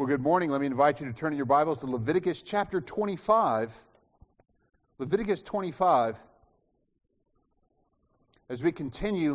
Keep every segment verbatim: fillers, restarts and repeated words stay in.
Well, good morning. Let me invite you to turn in your Bibles to Leviticus chapter twenty-five. Leviticus twenty-five. As we continue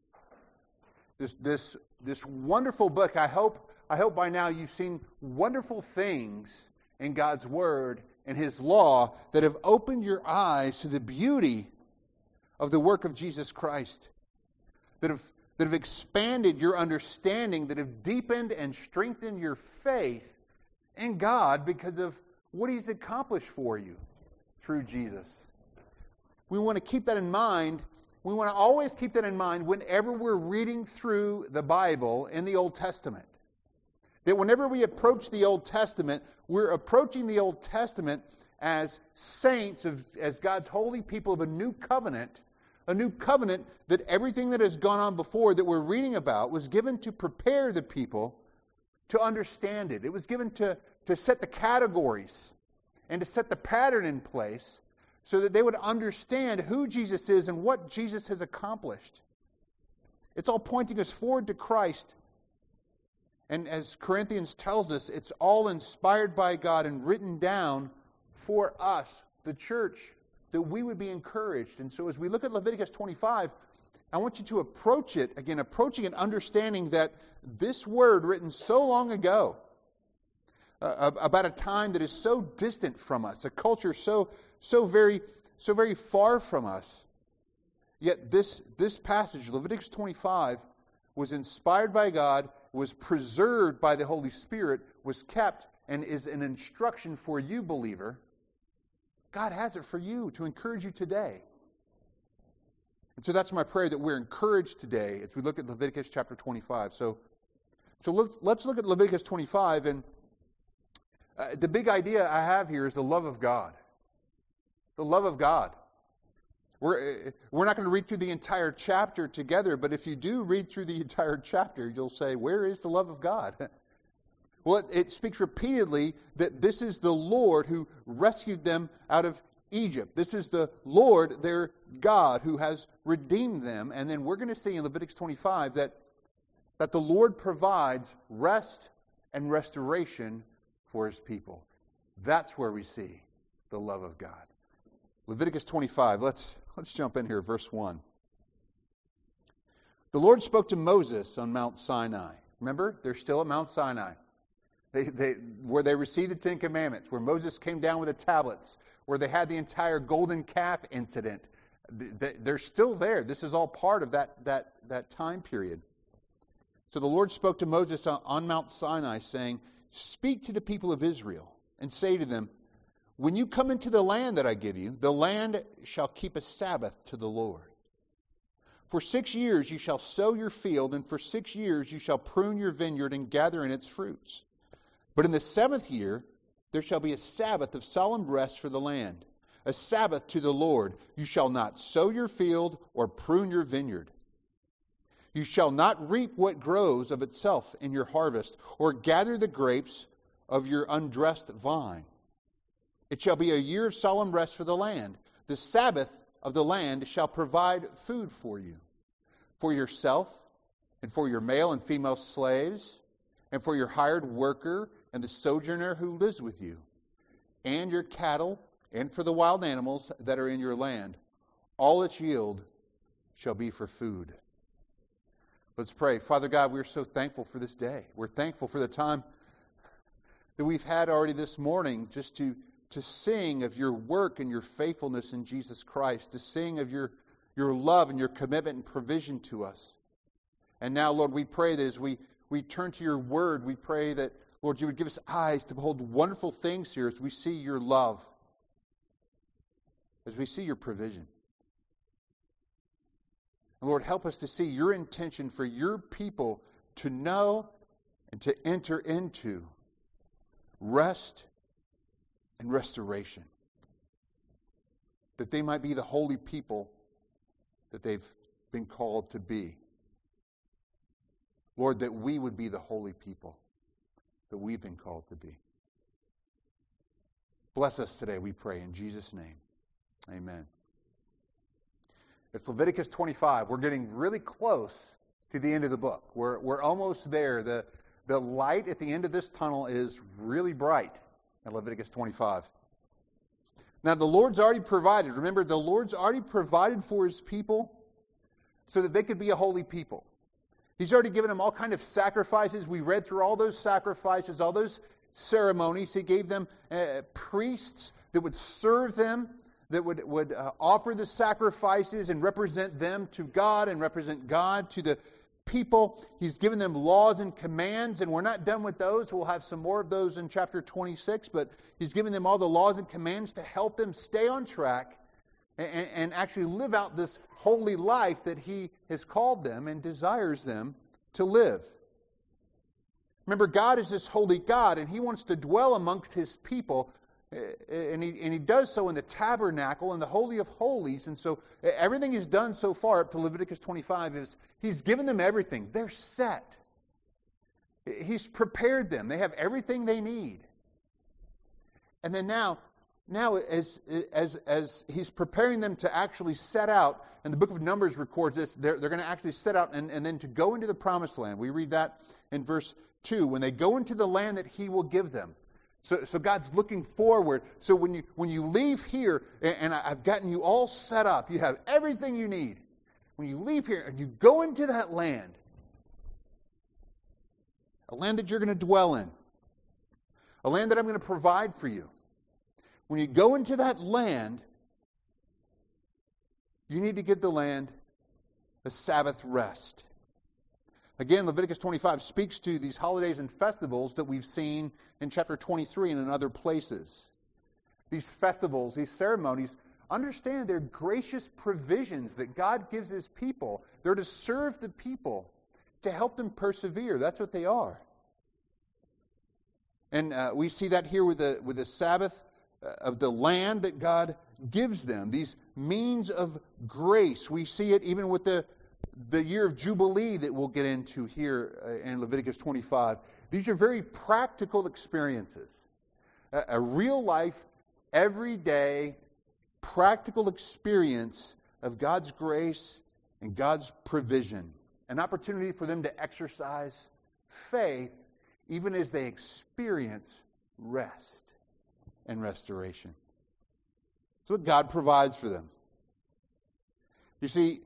this this this wonderful book, I hope I hope by now you've seen wonderful things in God's Word and His law that have opened your eyes to the beauty of the work of Jesus Christ, that have that have expanded your understanding, that have deepened and strengthened your faith in God because of what He's accomplished for you through Jesus. We want to keep that in mind. We want to always keep that in mind whenever we're reading through the Bible in the Old Testament. That whenever we approach the Old Testament, we're approaching the Old Testament as saints, of, as God's holy people of a new covenant. A new covenant that everything that has gone on before that we're reading about was given to prepare the people to understand it. It was given to, to set the categories and to set the pattern in place so that they would understand who Jesus is and what Jesus has accomplished. It's all pointing us forward to Christ. And as Corinthians tells us, it's all inspired by God and written down for us, the church, that we would be encouraged. And so as we look at Leviticus twenty-five, I want you to approach it, again, approaching and understanding that this word written so long ago, uh, about a time that is so distant from us, a culture so so very so very far from us, yet this, this passage, Leviticus twenty-five, was inspired by God, was preserved by the Holy Spirit, was kept, and is an instruction for you, believer. God has it for you to encourage you today. And so that's my prayer, that we're encouraged today as we look at Leviticus chapter twenty-five. So, so let's, let's look at Leviticus twenty-five. And uh, the big idea I have here is the love of God. The love of God. We're, we're not going to read through the entire chapter together, but if you do read through the entire chapter, you'll say, where is the love of God? Well, it, it speaks repeatedly that this is the Lord who rescued them out of Egypt. This is the Lord, their God, who has redeemed them. And then we're going to see in Leviticus twenty-five that, that the Lord provides rest and restoration for His people. That's where we see the love of God. Leviticus twenty-five, let's, let's jump in here, verse one. The Lord spoke to Moses on Mount Sinai. Remember, they're still at Mount Sinai. They, they, where they received the Ten Commandments, where Moses came down with the tablets, where they had the entire golden calf incident. They're still there. This is all part of that, that, that time period. So the Lord spoke to Moses on Mount Sinai, saying, "Speak to the people of Israel and say to them, when you come into the land that I give you, the land shall keep a Sabbath to the Lord. For six years you shall sow your field, and for six years you shall prune your vineyard and gather in its fruits. But in the seventh year, there shall be a Sabbath of solemn rest for the land, a Sabbath to the Lord. You shall not sow your field or prune your vineyard. You shall not reap what grows of itself in your harvest, or gather the grapes of your undressed vine. It shall be a year of solemn rest for the land. The Sabbath of the land shall provide food for you, for yourself, and for your male and female slaves, and for your hired worker, and the sojourner who lives with you, and your cattle, and for the wild animals that are in your land. All its yield shall be for food." Let's pray. Father God, we're so thankful for this day. We're thankful for the time that we've had already this morning just to, to sing of your work and your faithfulness in Jesus Christ, to sing of your, your love and your commitment and provision to us. And now, Lord, we pray that as we, we turn to your word, we pray that, Lord, you would give us eyes to behold wonderful things here as we see your love, as we see your provision. And Lord, help us to see your intention for your people to know and to enter into rest and restoration, that they might be the holy people that they've been called to be. Lord, that we would be the holy people that we've been called to be. Bless us today, we pray, in Jesus' name. Amen. It's Leviticus twenty-five. We're getting really close to the end of the book. We're, we're almost there. The, the light at the end of this tunnel is really bright in Leviticus twenty-five. Now, the Lord's already provided. Remember, the Lord's already provided for His people so that they could be a holy people. He's already given them all kind of sacrifices. We read through all those sacrifices, all those ceremonies. He gave them uh, priests that would serve them, that would, would uh, offer the sacrifices and represent them to God and represent God to the people. He's given them laws and commands, and we're not done with those. We'll have some more of those in chapter twenty-six, but He's given them all the laws and commands to help them stay on track and, and actually live out this holy life that He has called them and desires them to live. Remember, God is this holy God, and He wants to dwell amongst His people, and He, and he does so in the tabernacle, in the Holy of Holies. And so everything He's done so far up to Leviticus twenty-five is He's given them everything. They're set. He's prepared them. They have everything they need. And then now, now as, as, as He's preparing them to actually set out, and the book of Numbers records this, they're, they're going to actually set out and, and then to go into the promised land. We read that in verse two, when they go into the land that He will give them. So, so God's looking forward. So when you when you leave here, and, and I've gotten you all set up, you have everything you need. When you leave here and you go into that land, a land that you're going to dwell in, a land that I'm going to provide for you. When you go into that land, you need to give the land a Sabbath rest. Again, Leviticus twenty-five speaks to these holidays and festivals that we've seen in chapter twenty-three and in other places. These festivals, these ceremonies, understand they're gracious provisions that God gives His people. They're to serve the people, to help them persevere. That's what they are. And uh, we see that here with the, with the Sabbath of the land that God gives them. These means of grace. We see it even with the The year of Jubilee that we'll get into here in Leviticus twenty-five. These are very practical experiences. A, a real life, everyday, practical experience of God's grace and God's provision. An opportunity for them to exercise faith even as they experience rest and restoration. That's what God provides for them. You see,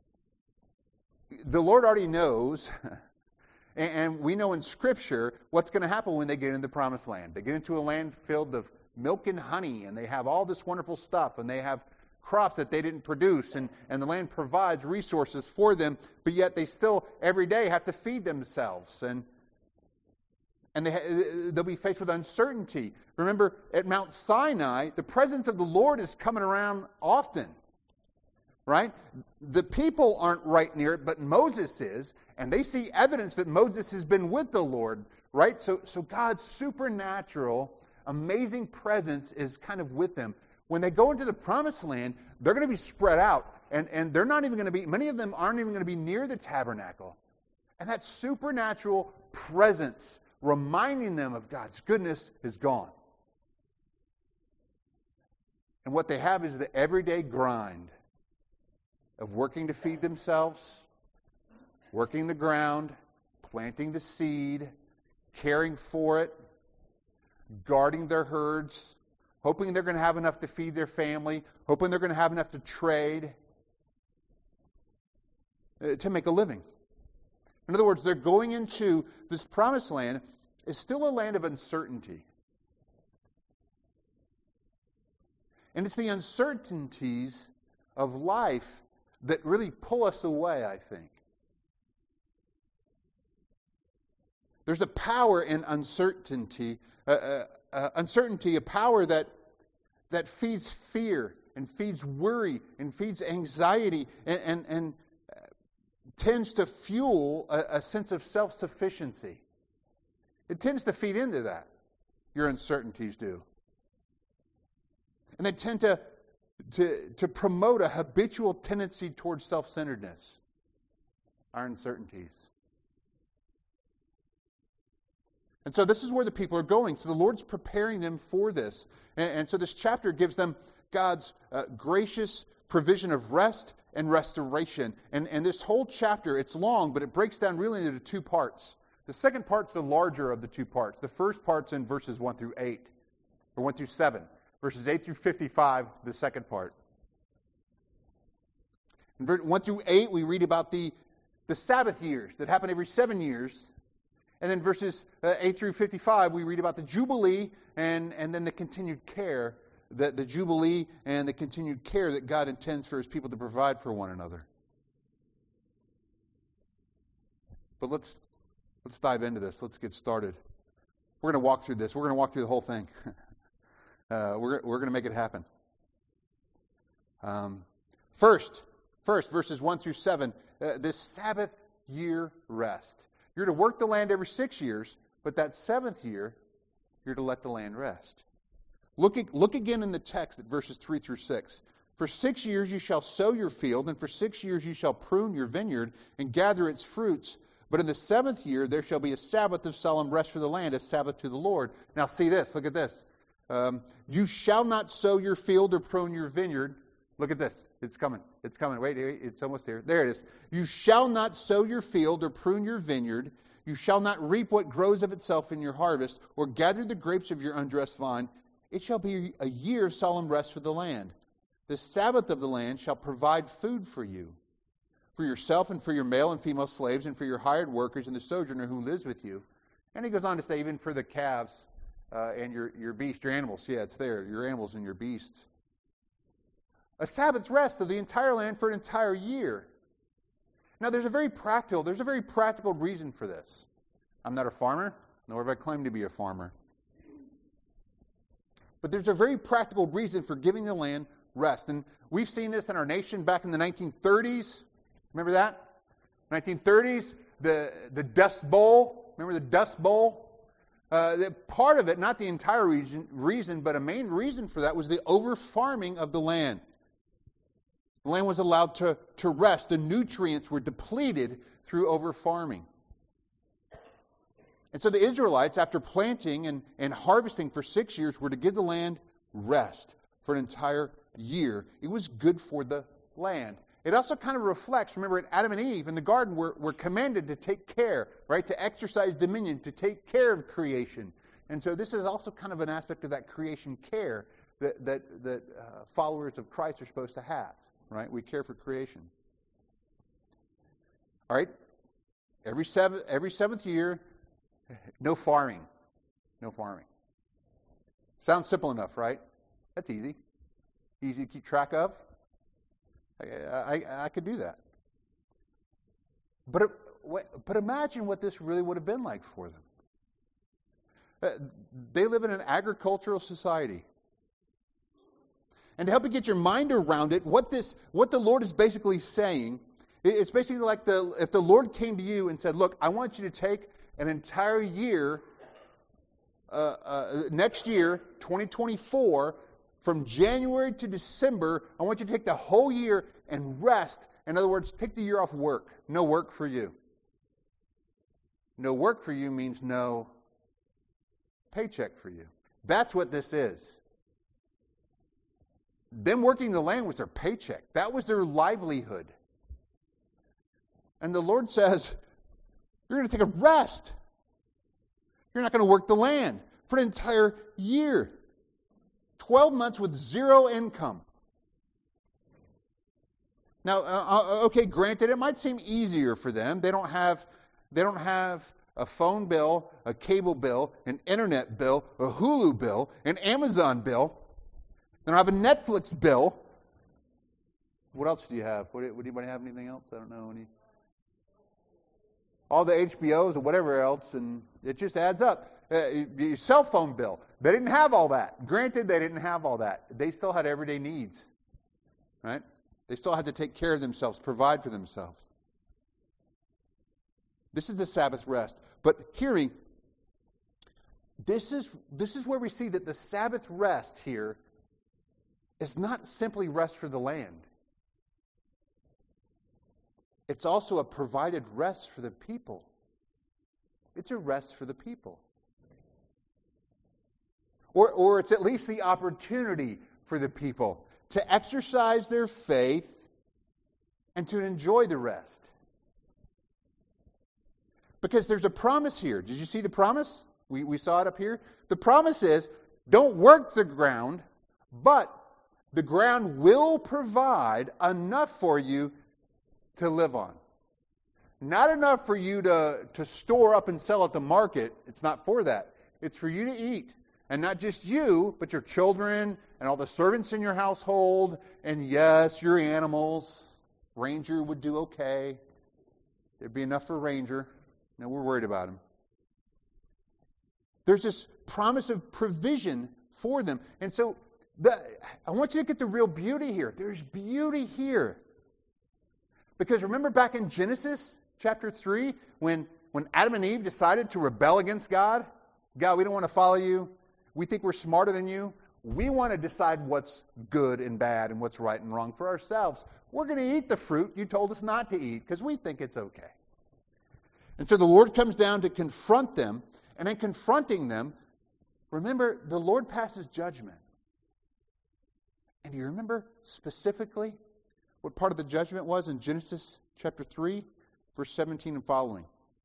the Lord already knows, and we know in Scripture what's going to happen when they get into the promised land. They get into a land filled with milk and honey, and they have all this wonderful stuff, and they have crops that they didn't produce, and, and the land provides resources for them, but yet they still every day have to feed themselves, and and they, they'll be faced with uncertainty. Remember, at Mount Sinai, the presence of the Lord is coming around often. Right? The people aren't right near it, but Moses is, and they see evidence that Moses has been with the Lord, right? So, so God's supernatural, amazing presence is kind of with them. When they go into the promised land, they're going to be spread out, and, and they're not even going to be, many of them aren't even going to be near the tabernacle. And that supernatural presence, reminding them of God's goodness, is gone. And what they have is the everyday grind of working to feed themselves, working the ground, planting the seed, caring for it, guarding their herds, hoping they're going to have enough to feed their family, hoping they're going to have enough to trade, uh, to make a living. In other words, they're going into this promised land. Is still a land of uncertainty. And it's the uncertainties of life that really pull us away, I think. There's a power in uncertainty, uh, uh, uh, uncertainty, a power that that feeds fear and feeds worry and feeds anxiety and, and, and tends to fuel a, a sense of self-sufficiency. It tends to feed into that. Your uncertainties do. And they tend to To, to promote a habitual tendency towards self-centeredness, our uncertainties. And so this is where the people are going. So the Lord's preparing them for this. And, and so this chapter gives them God's uh, gracious provision of rest and restoration. And, and this whole chapter, it's long, but it breaks down really into two parts. The second part's the larger of the two parts. The first part's in verses one through eight, or one through seven. Verses eight through fifty-five, the second part. In one through eight, we read about the, the Sabbath years that happen every seven years. And then verses uh, eight through fifty-five, we read about the Jubilee and, and then the continued care, the, the Jubilee and the continued care that God intends for His people to provide for one another. But let's let's dive into this. Let's get started. We're going to walk through this. We're going to walk through the whole thing. uh, we're we're going to make it happen. Um, first, first, verses one through seven, uh, this Sabbath year rest. You're to work the land every six years, but that seventh year, you're to let the land rest. Look, look again in the text at verses three through six. For six years you shall sow your field, and for six years you shall prune your vineyard and gather its fruits. But in the seventh year there shall be a Sabbath of solemn rest for the land, a Sabbath to the Lord. Now see this, look at this. Um, you shall not sow your field or prune your vineyard. Look at this. It's coming. It's coming. Wait, wait, it's almost here. There it is. You shall not sow your field or prune your vineyard. You shall not reap what grows of itself in your harvest, or gather the grapes of your undressed vine. It shall be a year of solemn rest for the land. The Sabbath of the land shall provide food for you, for yourself and for your male and female slaves, and for your hired workers and the sojourner who lives with you. And he goes on to say, even for the calves uh, and your, your beasts, your animals. Yeah, it's there. Your animals and your beasts. A Sabbath's rest of the entire land for an entire year. Now, there's a very practical, there's a very practical reason for this. I'm not a farmer, nor have I claimed to be a farmer. But there's a very practical reason for giving the land rest. And we've seen this in our nation back in the nineteen thirties. Remember that? nineteen thirties, the, the Dust Bowl. Remember the Dust Bowl? Uh, the, part of it, not the entire reason, reason, but a main reason for that was the over-farming of the land. The land was allowed to, to rest. The nutrients were depleted through over-farming. And so the Israelites, after planting and, and harvesting for six years, were to give the land rest for an entire year. It was good for the land. It also kind of reflects, remember, Adam and Eve in the garden were, were commanded to take care, right? To exercise dominion, to take care of creation. And so this is also kind of an aspect of that creation care that, that, that uh, followers of Christ are supposed to have. Right? We care for creation. All right? Every seventh, every seventh year, no farming. No farming. Sounds simple enough, right? That's easy. Easy to keep track of. I, I, I could do that. But, it, but imagine what this really would have been like for them. Uh, they live in an agricultural society. And to help you get your mind around it, what this, what the Lord is basically saying, it's basically like the if the Lord came to you and said, "Look, I want you to take an entire year, uh, uh, next year, twenty twenty-four, from January to December. I want you to take the whole year and rest. In other words, take the year off work. No work for you. No work for you means no paycheck for you. That's what this is." Them working the land was their paycheck. That was their livelihood. And the Lord says, you're going to take a rest. You're not going to work the land for an entire year. Twelve months with zero income. Now, uh, okay, granted, it might seem easier for them. They don't have, they don't have a phone bill, a cable bill, an internet bill, a Hulu bill, an Amazon bill. They don't have a Netflix bill. What else do you have? Would, would anybody have anything else? I don't know. Any? All the H B Os or whatever else, and it just adds up. Uh, your cell phone bill. They didn't have all that. Granted, they didn't have all that. They still had everyday needs. Right? They still had to take care of themselves, provide for themselves. This is the Sabbath rest. But hearing, this is this is where we see that the Sabbath rest here is not simply rest for the land. It's also a provided rest for the people. It's a rest for the people. Or, or it's at least the opportunity for the people to exercise their faith and to enjoy the rest. Because there's a promise here. Did you see the promise? We, we saw it up here. The promise is, don't work the ground, but the ground will provide enough for you to live on. Not enough for you to, to store up and sell at the market. It's not for that. It's for you to eat. And not just you, but your children and all the servants in your household. And yes, your animals. Ranger would do okay. There'd be enough for Ranger. No, we're worried about him. There's this promise of provision for them. And so the, I want you to get the real beauty here. There's beauty here. Because remember back in Genesis chapter three, when, when Adam and Eve decided to rebel against God? God, we don't want to follow you. We think we're smarter than you. We want to decide what's good and bad and what's right and wrong for ourselves. We're going to eat the fruit you told us not to eat because we think it's okay. And so the Lord comes down to confront them. And in confronting them, remember, the Lord passes judgment. And do you remember specifically what part of the judgment was in Genesis chapter three, verse seventeen and following?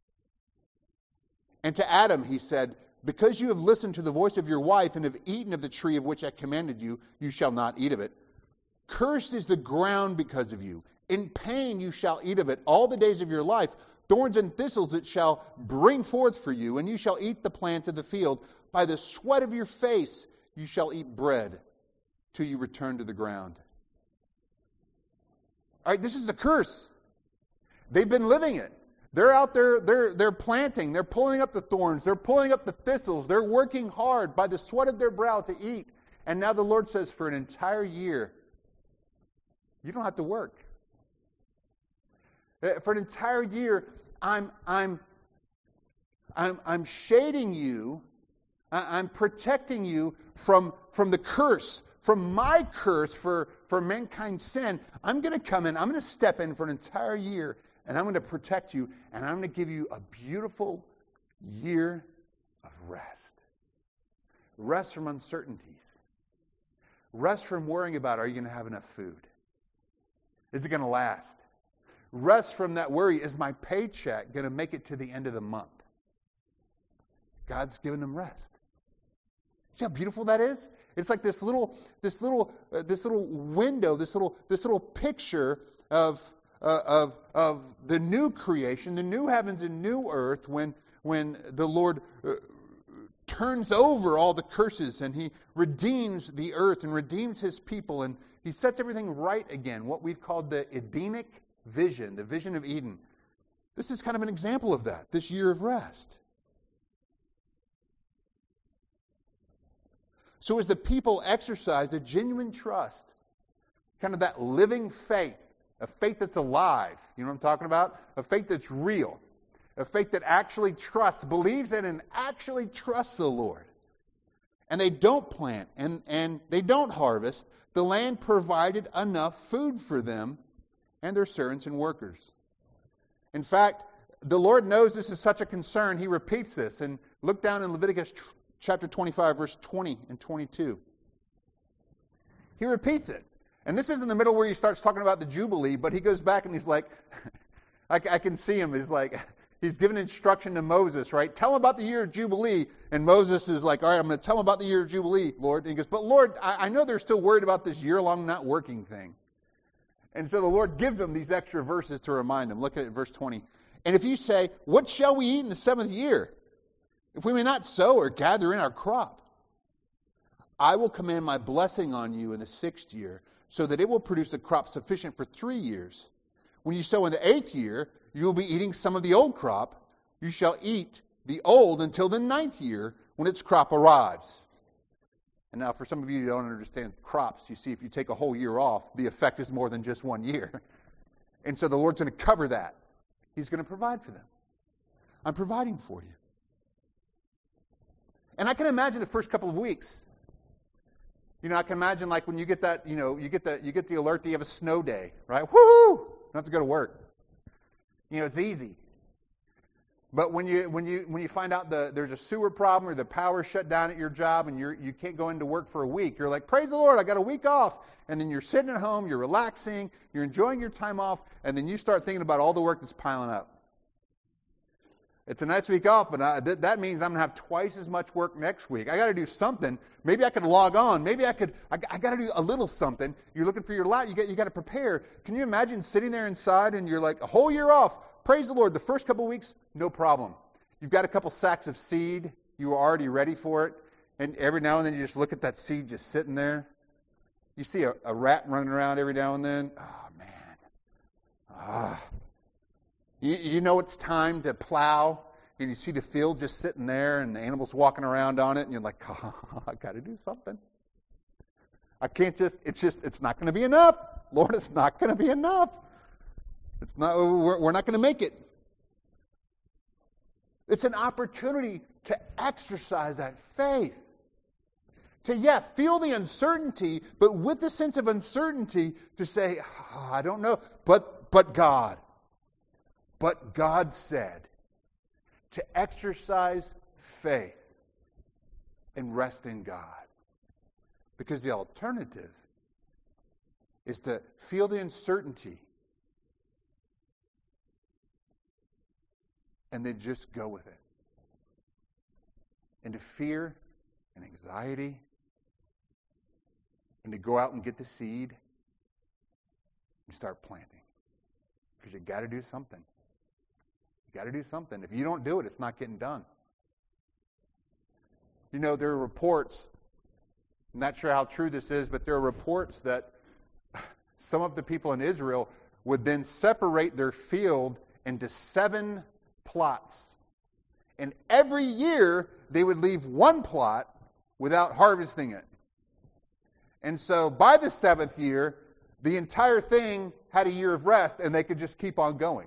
And to Adam he said, because you have listened to the voice of your wife and have eaten of the tree of which I commanded you, you shall not eat of it. Cursed is the ground because of you. In pain you shall eat of it all the days of your life. Thorns and thistles it shall bring forth for you, and you shall eat the plants of the field. By the sweat of your face you shall eat bread till you return to the ground. All right, this is the curse. They've been living it. They're out there, they're, they're planting, they're pulling up the thorns, they're pulling up the thistles, they're working hard by the sweat of their brow to eat. And now the Lord says for an entire year, you don't have to work. For an entire year, I'm I'm I'm I'm shading you, I'm protecting you from from the curse, from my curse for, for mankind's sin. I'm going to come in, I'm going to step in for an entire year, and I'm going to protect you, and I'm going to give you a beautiful year of rest. Rest from uncertainties. Rest from worrying about, are you going to have enough food? Is it going to last? Rest from that worry, is my paycheck going to make it to the end of the month? God's given them rest. See how beautiful that is? It's like this little, this little, uh, this little window, this little, this little picture of, uh, of, of the new creation, the new heavens and new earth, when, when the Lord uh, turns over all the curses and He redeems the earth and redeems His people, and He sets everything right again. What we've called the Edenic vision, the vision of Eden. This is kind of an example of that, this year of rest. So as the people exercise a genuine trust, kind of that living faith, a faith that's alive, you know what I'm talking about? A faith that's real, a faith that actually trusts, believes in and actually trusts the Lord. And they don't plant and, and they don't harvest. The land provided enough food for them and their servants and workers. In fact, the Lord knows this is such a concern, He repeats this. And look down in Leviticus chapter twenty-five, verse twenty and twenty-two. He repeats it. And this is in the middle where He starts talking about the Jubilee, but He goes back and He's like, I, I can see Him, He's like, He's given instruction to Moses, right? Tell him about the year of Jubilee. And Moses is like, all right, I'm going to tell him about the year of Jubilee, Lord. And he goes, but Lord, I, I know they're still worried about this year-long not working thing. And so the Lord gives them these extra verses to remind them. Look at verse twenty. And if you say, what shall we eat in the seventh year, if we may not sow or gather in our crop? I will command my blessing on you in the sixth year, so that it will produce a crop sufficient for three years. When you sow in the eighth year, you will be eating some of the old crop. You shall eat the old until the ninth year, when its crop arrives. And now, for some of you who don't understand crops, you see, if you take a whole year off, the effect is more than just one year. And so the Lord's going to cover that. He's going to provide for them. I'm providing for you. And I can imagine the first couple of weeks. You know, I can imagine like when you get that, you know, you get the, you get the alert that you have a snow day, right? Woo-hoo! You don't have to go to work. You know, it's easy. But when you when you when you find out the there's a sewer problem or the power shut down at your job and you're you can't go into work for a week, you're like, praise the Lord, I got a week off. And then you're sitting at home, you're relaxing, you're enjoying your time off, and then you start thinking about all the work that's piling up. It's a nice week off, but I, th- that means I'm going to have twice as much work next week. I got to do something. Maybe I could log on. Maybe I could, I, I got to do a little something. You're looking for your lap. You got, you got to prepare. Can you imagine sitting there inside and you're like, a whole year off? Praise the Lord. The first couple of weeks, no problem. You've got a couple sacks of seed. You were already ready for it. And every now and then you just look at that seed just sitting there. You see a, a rat running around every now and then. Oh, man. Ah. You, you know it's time to plow, and you see the field just sitting there, and the animals walking around on it, and you're like, oh, I got to do something. I can't just, it's just, it's not going to be enough. Lord, it's not going to be enough. It's not, we're, we're not going to make it. It's an opportunity to exercise that faith. To, yeah, feel the uncertainty, but with the sense of uncertainty to say, oh, I don't know, but but God. But God said to exercise faith and rest in God. Because the alternative is to feel the uncertainty and then just go with it. And to fear and anxiety and to go out and get the seed and start planting. Because you got to do something. You got to do something. If you don't do it, it's not getting done. You know, there are reports, I'm not sure how true this is, but there are reports that some of the people in Israel would then separate their field into seven plots. And every year, they would leave one plot without harvesting it. And so by the seventh year, the entire thing had a year of rest, and they could just keep on going.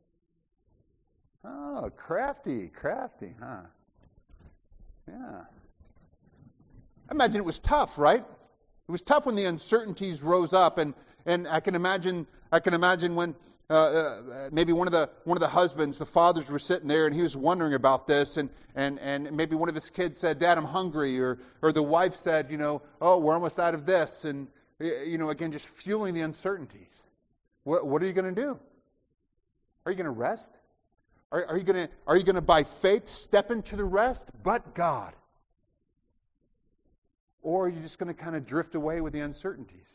Oh, crafty, crafty, huh? Yeah. I imagine it was tough, right? It was tough when the uncertainties rose up, and, and I can imagine I can imagine when uh, uh, maybe one of the one of the husbands, the fathers, were sitting there, and he was wondering about this, and, and, and maybe one of his kids said, "Dad, I'm hungry," or or the wife said, you know, "Oh, we're almost out of this," and you know, again, just fueling the uncertainties. What what are you going to do? Are you going to rest? Are, are you going to are you going to by faith step into the rest? But God. Or are you just going to kind of drift away with the uncertainties?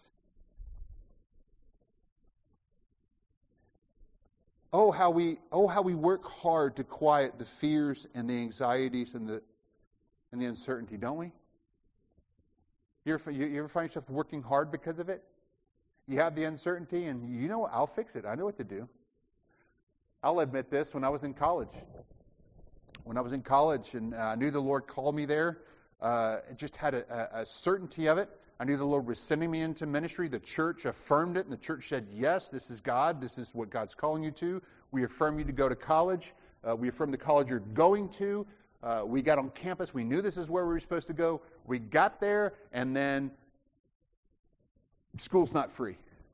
Oh, how we oh how we work hard to quiet the fears and the anxieties and the and the uncertainty, don't we? You ever, you ever find yourself working hard because of it? You have the uncertainty, and you know, I'll fix it. I know what to do. I'll admit this. When I was in college, when I was in college, and I uh, knew the Lord called me there. Uh, just had a, a, a certainty of it. I knew the Lord was sending me into ministry. The church affirmed it, and the church said, yes, this is God. This is what God's calling you to. We affirm you to go to college. Uh, we affirm the college you're going to. Uh, we got on campus. We knew this is where we were supposed to go. We got there, and then school's not free.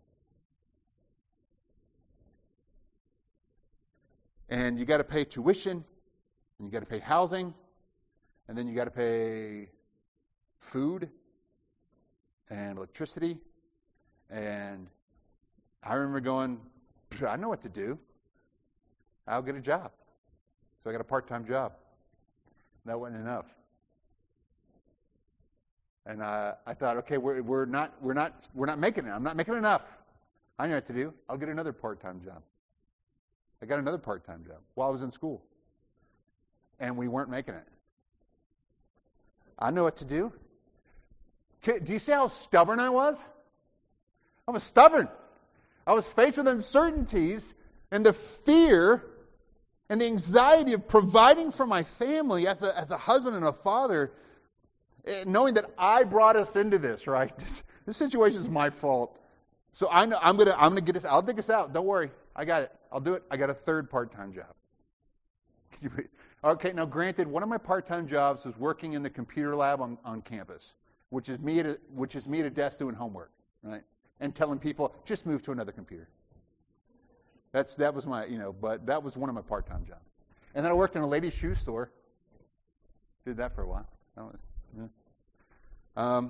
And you got to pay tuition, and you got to pay housing, and then you got to pay food and electricity. And I remember going, I know what to do. I'll get a job. So I got a part-time job. That wasn't enough. And uh, I thought, okay, we're, we're not we're not we're not making it. I'm not making enough. I know what to do. I'll get another part-time job. I got another part-time job while I was in school. And we weren't making it. I know what to do. Do you see how stubborn I was? I was stubborn. I was faced with uncertainties and the fear and the anxiety of providing for my family as a, as a husband and a father, knowing that I brought us into this, right? This, this situation is my fault. So I know I'm gonna I'm gonna get this. I'll dig this out. Don't worry. I got it. I'll do it. I got a third part-time job. Okay, now granted, one of my part-time jobs was working in the computer lab on, on campus, which is me at a, which is me at a desk doing homework, right? And telling people, just move to another computer. That's that was my, you know, but that was one of my part-time jobs. And then I worked in a ladies' shoe store. Did that for a while. That was, yeah. Um,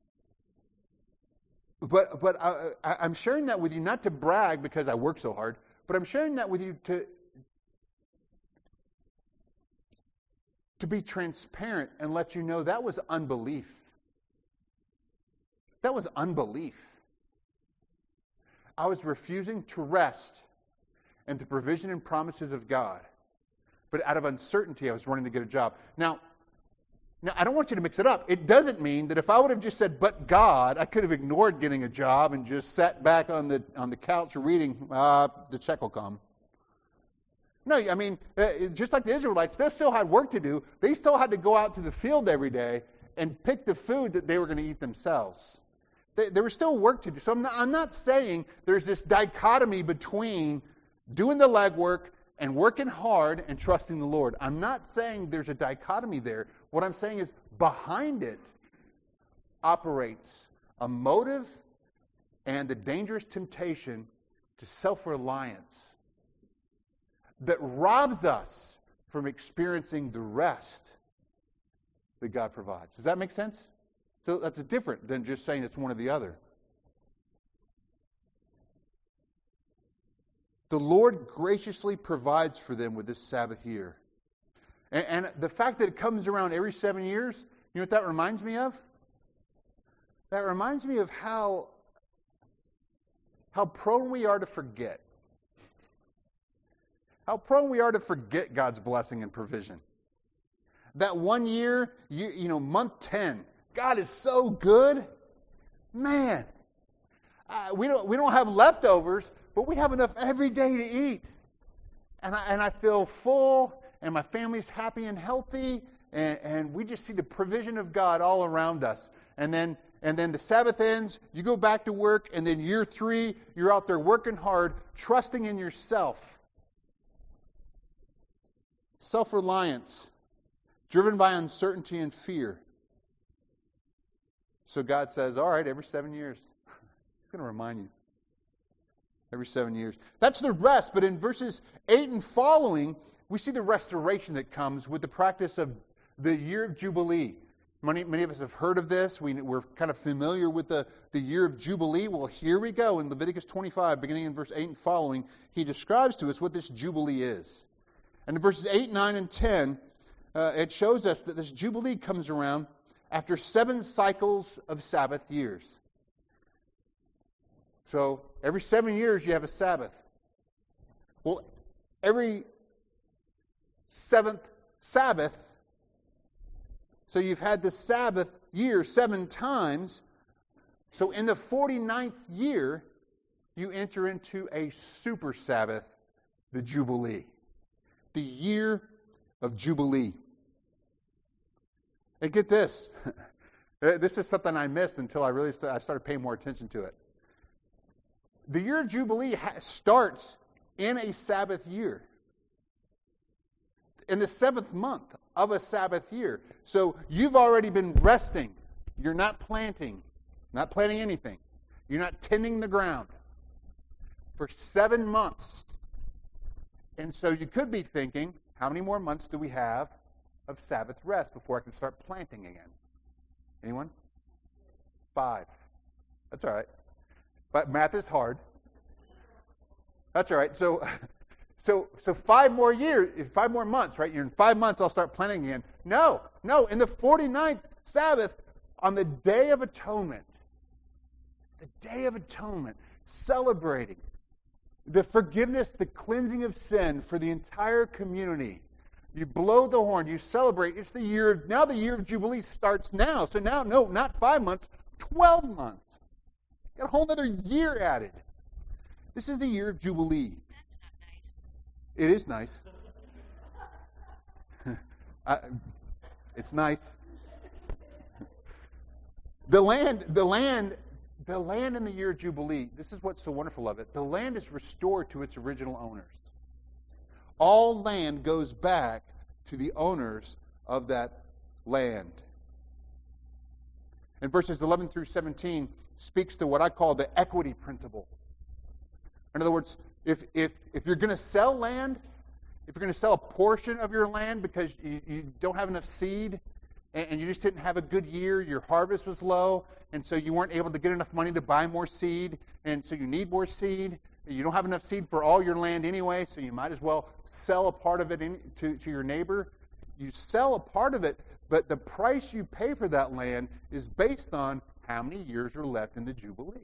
but but I, I, I'm sharing that with you not to brag because I work so hard, but I'm sharing that with you to to be transparent and let you know that was unbelief. That was unbelief. I was refusing to rest in the provision and promises of God. But out of uncertainty, I was running to get a job. Now, now, I don't want you to mix it up. It doesn't mean that if I would have just said, but God, I could have ignored getting a job and just sat back on the on the couch reading, uh, the check will come. No, I mean, just like the Israelites, they still had work to do. They still had to go out to the field every day and pick the food that they were going to eat themselves. They, there was still work to do. So I'm not, I'm not saying there's this dichotomy between doing the legwork and working hard and trusting the Lord. I'm not saying there's a dichotomy there. What I'm saying is behind it operates a motive and the dangerous temptation to self-reliance that robs us from experiencing the rest that God provides. Does that make sense? So that's different than just saying it's one or the other. The Lord graciously provides for them with this Sabbath year. And, and the fact that it comes around every seven years, you know what that reminds me of? That reminds me of how, how prone we are to forget. How prone we are to forget God's blessing and provision. That one year, you, you know, month ten, God is so good. Man, uh, we don't we don't have leftovers, but we have enough every day to eat. And I, and I feel full, and my family's happy and healthy, and, and we just see the provision of God all around us. And then and then the Sabbath ends, you go back to work, and then year three, you're out there working hard, trusting in yourself. Self-reliance, driven by uncertainty and fear. So God says, all right, every seven years, He's going to remind you. Every seven years. That's the rest, but in verses eight and following, we see the restoration that comes with the practice of the year of Jubilee. Many, many of us have heard of this. We, we're kind of familiar with the, the year of Jubilee. Well, here we go in Leviticus twenty-five, beginning in verse eight and following. He describes to us what this Jubilee is. And in verses eight, nine, and ten, uh, it shows us that this Jubilee comes around after seven cycles of Sabbath years. So, every seven years you have a Sabbath. Well, every seventh Sabbath, so you've had the Sabbath year seven times. So, in the forty-ninth year, you enter into a super Sabbath, the Jubilee. The year of Jubilee. And get this. This is something I missed until I really st- I started paying more attention to it. The year of Jubilee ha- starts in a Sabbath year. In the seventh month of a Sabbath year. So you've already been resting. You're not planting. Not planting anything. You're not tending the ground. For seven months. And so you could be thinking, how many more months do we have of Sabbath rest before I can start planting again? Anyone? Five. That's all right. But math is hard. That's all right. So, so, so five more years, five more months, right? You're in five months, I'll start planting again. No, no. In the forty-ninth Sabbath, on the Day of Atonement, the Day of Atonement, celebrating the forgiveness, the cleansing of sin for the entire community. You blow the horn, you celebrate. It's the year of, now the year of Jubilee starts now. So now, no, not five months, twelve months. Got a whole other year added. This is the year of Jubilee. That's not nice. It is nice. I, it's nice. The land, the land, the land in the year of Jubilee, this is what's so wonderful of it. The land is restored to its original owners. All land goes back to the owners of that land. And verses eleven through seventeen speaks to what I call the equity principle. In other words, if if if you're going to sell land, if you're going to sell a portion of your land because you, you don't have enough seed and, and you just didn't have a good year, your harvest was low, and so you weren't able to get enough money to buy more seed, and so you need more seed. You don't have enough seed for all your land anyway, so you might as well sell a part of it in, to, to your neighbor. you sell a part of it, but the price you pay for that land is based on how many years are left in the Jubilee.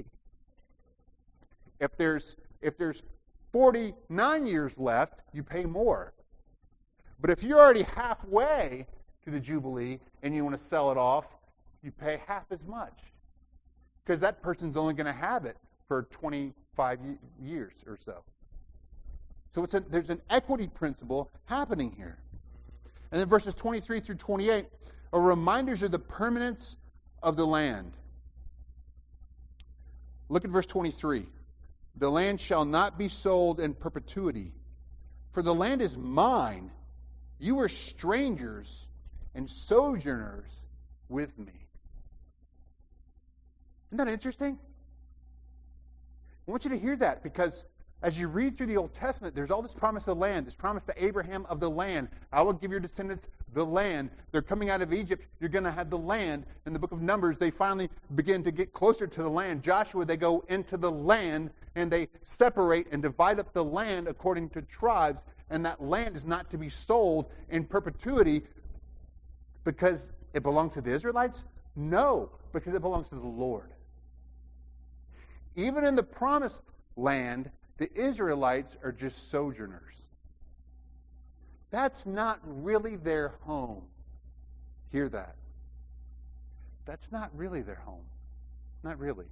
If there's if there's forty-nine years left, you pay more. But if you're already halfway to the Jubilee and you want to sell it off, you pay half as much. Because that person's only going to have it for twenty-five years or so. So it's a, there's an equity principle happening here. And then verses twenty-three through twenty-eight are reminders of the permanence of the land. Look at verse twenty-three. The land shall not be sold in perpetuity, for the land is mine. You are strangers and sojourners with me. Isn't that interesting? I want you to hear that, because as you read through the Old Testament, there's all this promise of land, this promise to Abraham of the land. I will give your descendants the land. They're coming out of Egypt. You're going to have the land. In the book of Numbers, they finally begin to get closer to the land. Joshua, they go into the land, and they separate and divide up the land according to tribes. And that land is not to be sold in perpetuity because it belongs to the Israelites? No, because it belongs to the Lord. Even in the promised land, the Israelites are just sojourners. That's not really their home. Hear that. That's not really their home. Not really.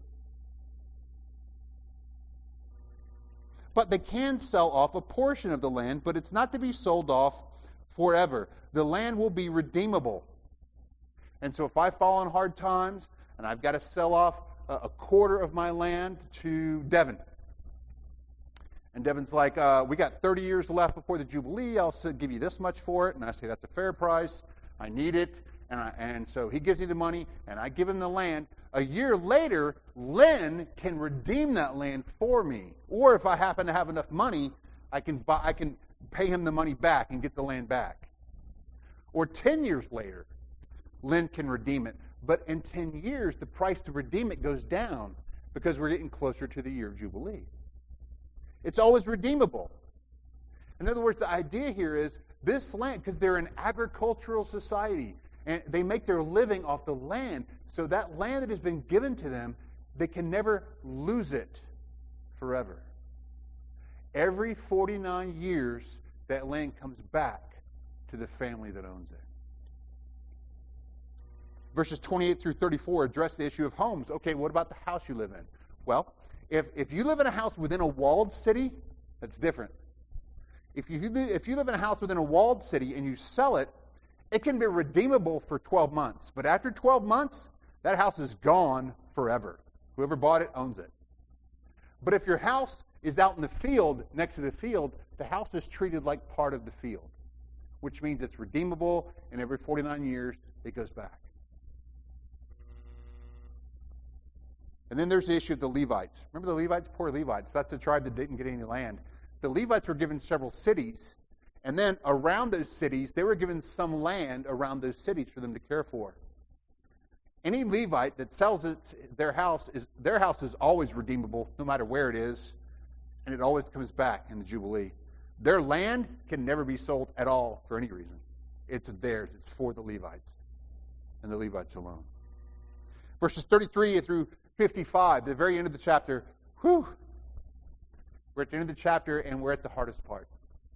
But they can sell off a portion of the land, but it's not to be sold off forever. The land will be redeemable. And so if I fall on hard times and I've got to sell off a quarter of my land to Devin, and Devin's like, uh, we got thirty years left before the Jubilee. I'll give you this much for it. And I say, that's a fair price. I need it. And, I, and so he gives me the money, and I give him the land. A year later, Lynn can redeem that land for me. Or if I happen to have enough money, I can buy, I can pay him the money back and get the land back. Or ten years later, Lynn can redeem it. But in ten years, the price to redeem it goes down because we're getting closer to the year of Jubilee. It's always redeemable. In other words, the idea here is this land, because they're an agricultural society, and they make their living off the land, so that land that has been given to them, they can never lose it forever. Every forty-nine years, that land comes back to the family that owns it. Verses twenty-eight through thirty-four address the issue of homes. Okay, what about the house you live in? Well, If if you live in a house within a walled city, that's different. If you if you live in a house within a walled city and you sell it, it can be redeemable for twelve months. But after twelve months, that house is gone forever. Whoever bought it owns it. But if your house is out in the field, next to the field, the house is treated like part of the field, which means it's redeemable, and every forty-nine years, it goes back. And then there's the issue of the Levites. Remember the Levites? Poor Levites. That's the tribe that didn't get any land. The Levites were given several cities, and then around those cities, they were given some land around those cities for them to care for. Any Levite that sells it, their house is their house is always redeemable, no matter where it is, and it always comes back in the Jubilee. Their land can never be sold at all for any reason. It's theirs. It's for the Levites, and the Levites alone. Verses thirty-three through fifty-five, the very end of the chapter. Whew. We're at the end of the chapter, and we're at the hardest part.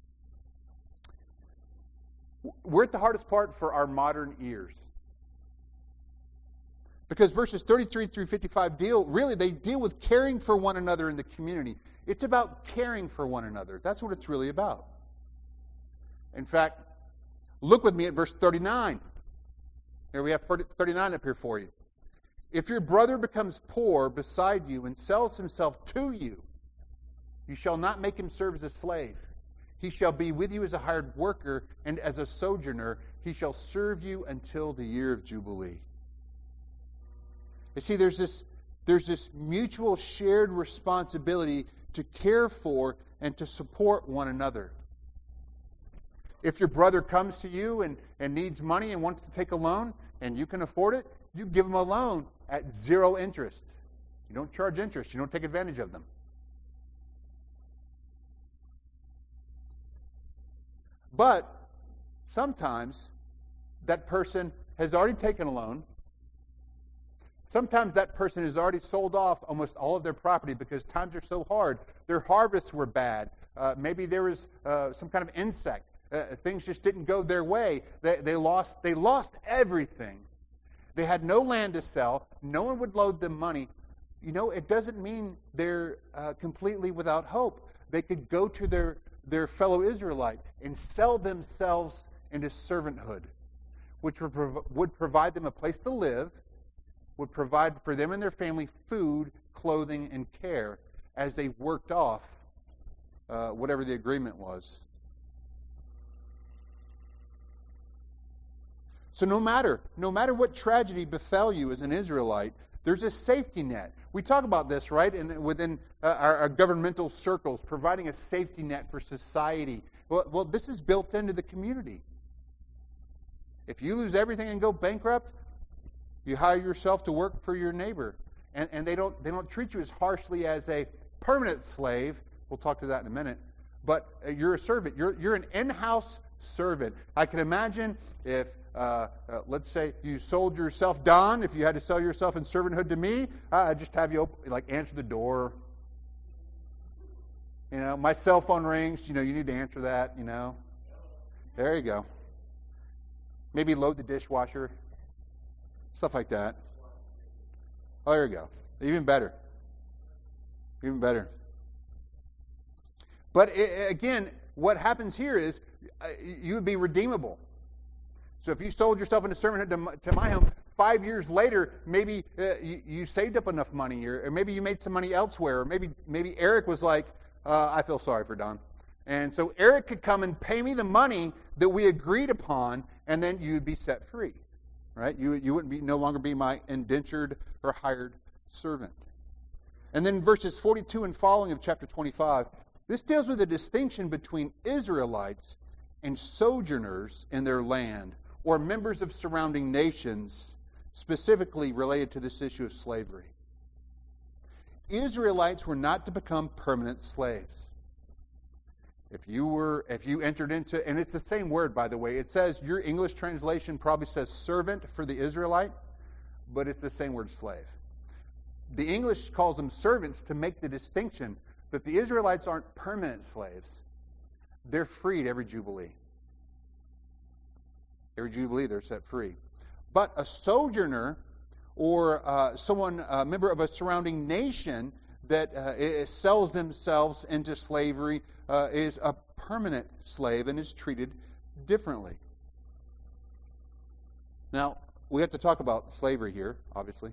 We're at the hardest part for our modern ears. Because verses thirty-three through fifty-five deal, really, they deal with caring for one another in the community. It's about caring for one another. That's what it's really about. In fact, look with me at verse thirty-nine. Here we have thirty-nine up here for you. If your brother becomes poor beside you and sells himself to you, you shall not make him serve as a slave. He shall be with you as a hired worker, and as a sojourner, he shall serve you until the year of Jubilee. You see, there's this, there's this mutual shared responsibility to care for and to support one another. If your brother comes to you and, and needs money and wants to take a loan, and you can afford it, you give him a loan at zero interest. You don't charge interest. You don't take advantage of them. But sometimes that person has already taken a loan. Sometimes that person has already sold off almost all of their property because times are so hard. Their harvests were bad. Uh, maybe there was uh, some kind of insect. Uh, things just didn't go their way. They, they lost. They lost everything. They had no land to sell. No one would load them money. You know, it doesn't mean they're uh, completely without hope. They could go to their their fellow Israelite and sell themselves into servanthood, which would, prov- would provide them a place to live, would provide for them and their family food, clothing, and care as they worked off uh, whatever the agreement was. So no matter, no matter what tragedy befell you as an Israelite, there's a safety net. We talk about this, right, in, within uh, our, our governmental circles, providing a safety net for society. Well, well, this is built into the community. If you lose everything and go bankrupt, you hire yourself to work for your neighbor, and, and they don't they don't treat you as harshly as a permanent slave. We'll talk to that in a minute. But uh, you're a servant. You're you're an in-house servant. I can imagine if, uh, uh, let's say, you sold yourself, Don. If you had to sell yourself in servanthood to me, I'd just have you open, like answer the door. You know, my cell phone rings. You know, you need to answer that. You know, there you go. Maybe load the dishwasher. Stuff like that. Oh, there you go. Even better. Even better. But it, again, what happens here is uh, you would be redeemable. So if you sold yourself into servanthood to, to my home, five years later, maybe uh, you, you saved up enough money, or, or maybe you made some money elsewhere, or maybe maybe Eric was like, uh, I feel sorry for Don. And so Eric could come and pay me the money that we agreed upon, and then you'd be set free. Right? You you wouldn't be no longer be my indentured or hired servant. And then verses forty-two and following of chapter twenty-five, this deals with a distinction between Israelites and sojourners in their land, or members of surrounding nations, specifically related to this issue of slavery. Israelites were not to become permanent slaves. If you were, if you entered into, and it's the same word, by the way. It says, your English translation probably says servant for the Israelite, but it's the same word, slave. The English calls them servants to make the distinction that the Israelites aren't permanent slaves. They're freed every Jubilee. Every Jubilee, they're set free. But a sojourner, or uh, someone, a member of a surrounding nation that uh, sells themselves into slavery, uh, is a permanent slave and is treated differently. Now, we have to talk about slavery here, obviously.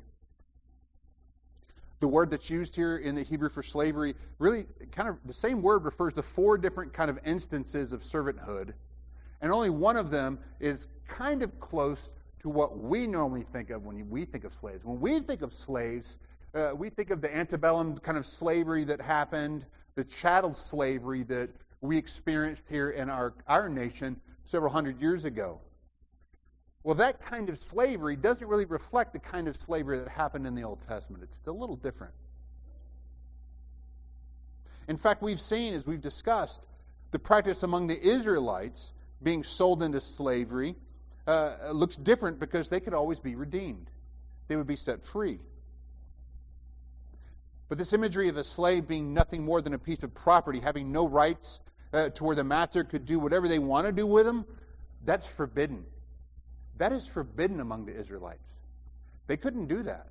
The word that's used here in the Hebrew for slavery, really kind of the same word refers to four different kind of instances of servanthood, and only one of them is kind of close to what we normally think of when we think of slaves. When we think of slaves, uh, we think of the antebellum kind of slavery that happened, the chattel slavery that we experienced here in our, our nation several hundred years ago. Well, that kind of slavery doesn't really reflect the kind of slavery that happened in the Old Testament. It's a little different. In fact, we've seen, as we've discussed, the practice among the Israelites being sold into slavery uh, looks different because they could always be redeemed. They would be set free. But this imagery of a slave being nothing more than a piece of property, having no rights uh, to where the master could do whatever they want to do with them, that's forbidden. That is forbidden among the Israelites. They couldn't do that.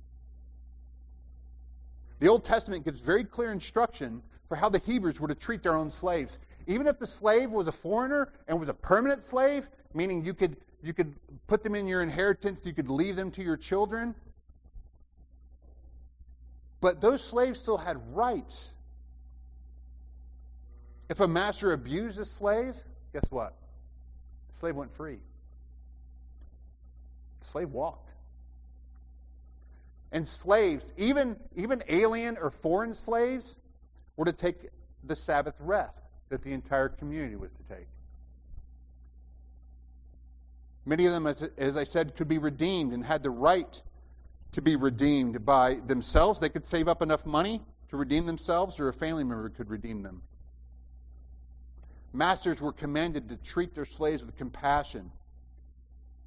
The Old Testament gives very clear instruction for how the Hebrews were to treat their own slaves. Even if the slave was a foreigner and was a permanent slave, meaning you could you could put them in your inheritance, you could leave them to your children. But those slaves still had rights. If a master abused a slave, guess what? The slave went free. The slave walked. And slaves, even, even alien or foreign slaves, were to take the Sabbath rest that the entire community was to take. Many of them, as, as I said, could be redeemed and had the right to be redeemed by themselves. They could save up enough money to redeem themselves, or a family member could redeem them. Masters were commanded to treat their slaves with compassion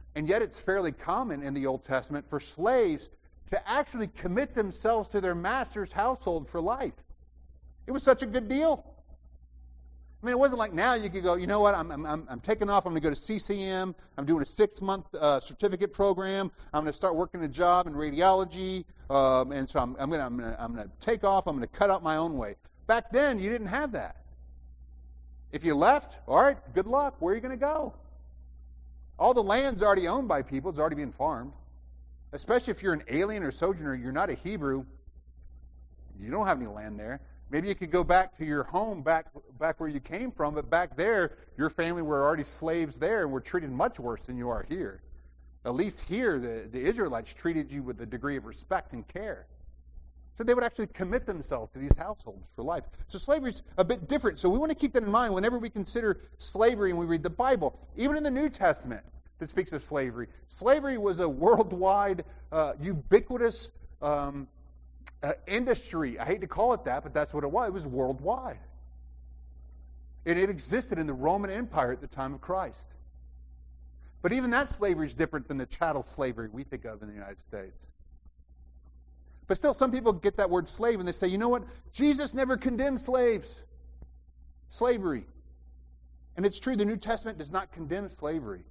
And yet it's fairly common in the Old Testament for slaves to actually commit themselves to their master's household for life. It was such a good deal. I mean, it wasn't like now you could go, you know what, I'm, I'm, I'm taking off, I'm going to go to C C M, I'm doing a six-month uh, certificate program, I'm going to start working a job in radiology, um, and so I'm, I'm going to I'm going to I'm going to take off, I'm going to cut out my own way. Back then, you didn't have that. If you left, all right, good luck, where are you going to go? All the land's already owned by people, it's already being farmed. Especially if you're an alien or sojourner, you're not a Hebrew, you don't have any land there. Maybe you could go back to your home, back back where you came from, but back there, your family were already slaves there and were treated much worse than you are here. At least here, the, the Israelites treated you with a degree of respect and care. So they would actually commit themselves to these households for life. So slavery's a bit different. So we want to keep that in mind whenever we consider slavery and we read the Bible. Even in the New Testament that speaks of slavery. Slavery was a worldwide, uh, ubiquitous um Uh, industry. I hate to call it that, but that's what it was. It was worldwide. And it existed in the Roman Empire at the time of Christ. But even that slavery is different than the chattel slavery we think of in the United States. But still, some people get that word slave and they say, you know what? Jesus never condemned slaves. Slavery. And it's true, the New Testament does not condemn slavery.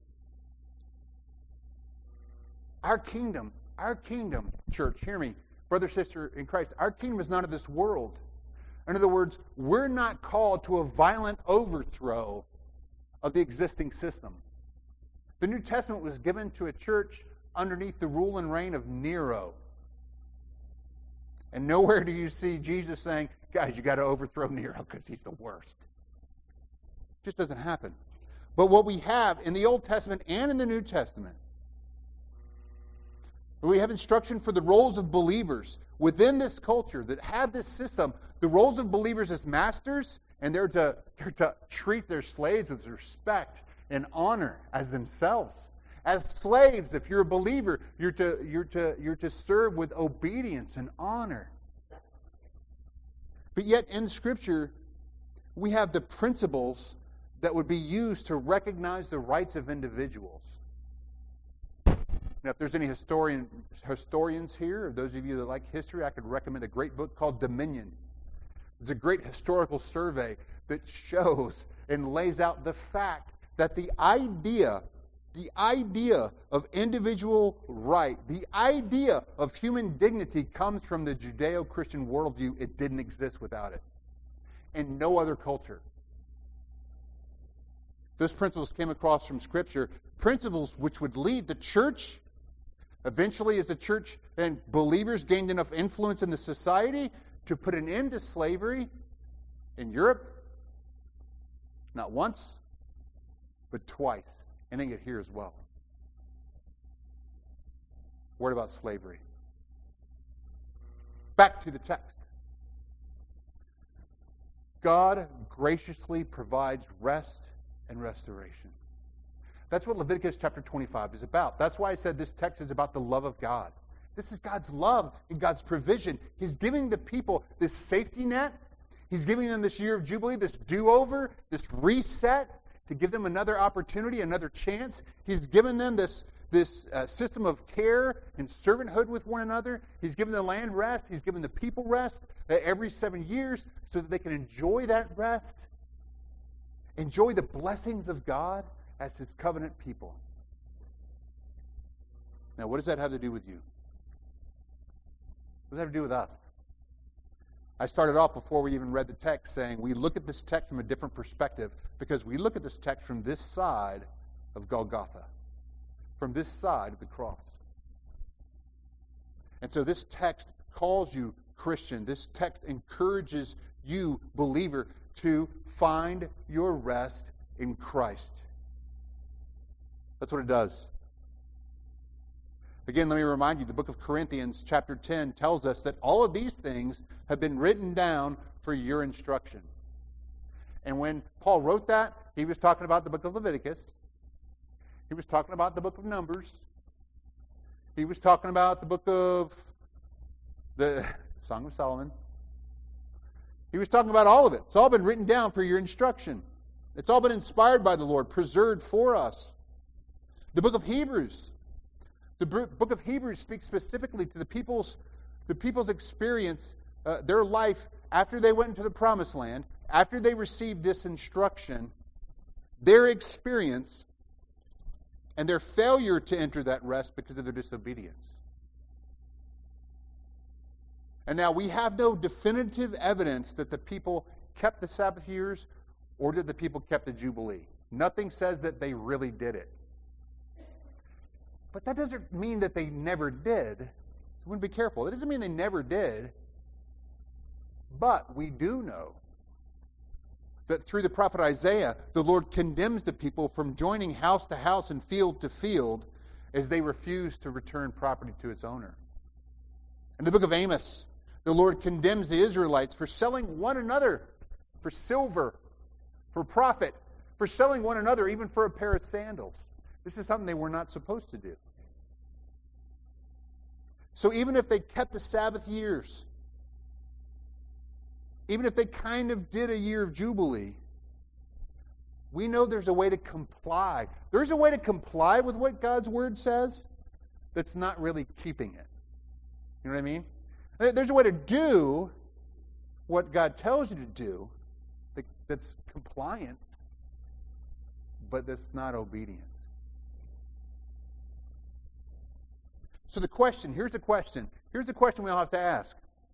Our kingdom, our kingdom, church, hear me, brother, sister in Christ, our kingdom is not of this world. In other words, we're not called to a violent overthrow of the existing system. The New Testament was given to a church underneath the rule and reign of Nero. And nowhere do you see Jesus saying, guys, you got to overthrow Nero because he's the worst. It just doesn't happen. But what we have in the Old Testament and in the New Testament, we have instruction for the roles of believers within this culture that have this system. The roles of believers as masters, and they're to, they're to treat their slaves with respect and honor as themselves. As slaves, if you're a believer, you're to, you're to, you're to serve with obedience and honor. But yet in Scripture, we have the principles that would be used to recognize the rights of individuals. Now, if there's any historian, historians here, or those of you that like history, I could recommend a great book called Dominion. It's a great historical survey that shows and lays out the fact that the idea, the idea of individual right, the idea of human dignity comes from the Judeo-Christian worldview. It didn't exist without it. In no other culture. Those principles came across from Scripture, principles which would lead the church. Eventually, as the church and believers gained enough influence in the society to put an end to slavery in Europe, not once, but twice. And then get here as well. Word about slavery. Back to the text. God graciously provides rest and restoration. That's what Leviticus chapter twenty-five is about. That's why I said this text is about the love of God. This is God's love and God's provision. He's giving the people this safety net. He's giving them this year of Jubilee, this do-over, this reset to give them another opportunity, another chance. He's given them this, this uh, system of care and servanthood with one another. He's given the land rest. He's given the people rest uh, every seven years so that they can enjoy that rest. Enjoy the blessings of God as His covenant people. Now, what does that have to do with you? What does that have to do with us? I started off before we even read the text saying we look at this text from a different perspective because we look at this text from this side of Golgotha, from this side of the cross. And so this text calls you Christian. This text encourages you, believer, to find your rest in Christ. That's what it does. Again, let me remind you, the book of Corinthians chapter ten tells us that all of these things have been written down for your instruction. And when Paul wrote that, he was talking about the book of Leviticus. He was talking about the book of Numbers. He was talking about the book of the Song of Solomon. He was talking about all of it. It's all been written down for your instruction. It's all been inspired by the Lord, preserved for us. The book of Hebrews. The book of Hebrews speaks specifically to the people's, the people's experience, uh, their life after they went into the promised land, after they received this instruction, their experience and their failure to enter that rest because of their disobedience. And now we have no definitive evidence that the people kept the Sabbath years or that the people kept the Jubilee. Nothing says that they really did it. But that doesn't mean that they never did. So we want to be careful. It doesn't mean they never did. But we do know that through the prophet Isaiah, the Lord condemns the people from joining house to house and field to field as they refuse to return property to its owner. In the book of Amos, the Lord condemns the Israelites for selling one another for silver, for profit, for selling one another even for a pair of sandals. This is something they were not supposed to do. So even if they kept the Sabbath years, even if they kind of did a year of Jubilee, we know there's a way to comply. There's a way to comply with what God's Word says that's not really keeping it. You know what I mean? There's a way to do what God tells you to do that's compliance, but that's not obedience. So the question, here's the question. Here's the question we all have to ask.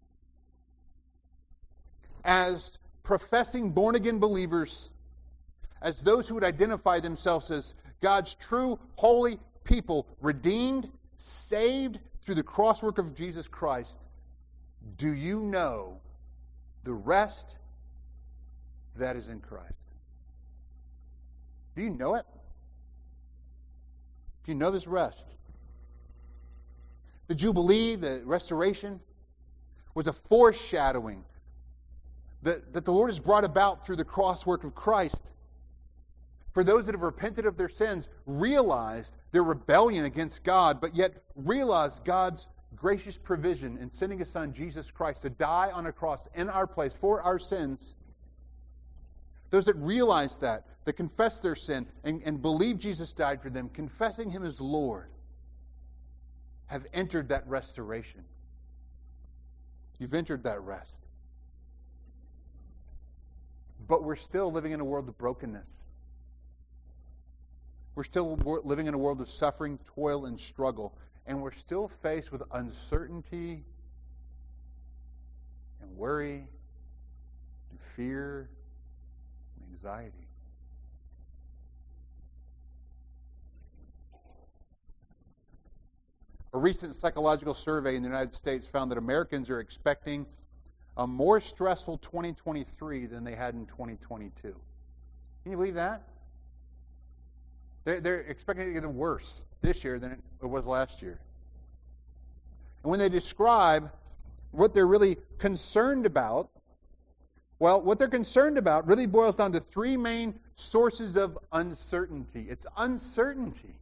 As professing born-again believers, as those who would identify themselves as God's true, holy people, redeemed, saved through the crosswork of Jesus Christ, do you know the rest that is in Christ? Do you know it? Do you know this rest? The Jubilee, the restoration, was a foreshadowing that, that the Lord has brought about through the crosswork of Christ. For those that have repented of their sins, realized their rebellion against God, but yet realized God's gracious provision in sending His Son, Jesus Christ, to die on a cross in our place for our sins. Those that realize that, that confess their sin and, and believe Jesus died for them, confessing Him as Lord, have entered that restoration. You've entered that rest. But we're still living in a world of brokenness. We're still living in a world of suffering, toil, and struggle. And we're still faced with uncertainty and worry and fear and anxiety. A recent psychological survey in the United States found that Americans are expecting a more stressful twenty twenty-three than they had in twenty twenty-two. Can you believe that? They're, they're expecting it to get worse this year than it was last year. And when they describe what they're really concerned about, well, what they're concerned about really boils down to three main sources of uncertainty. It's uncertainty.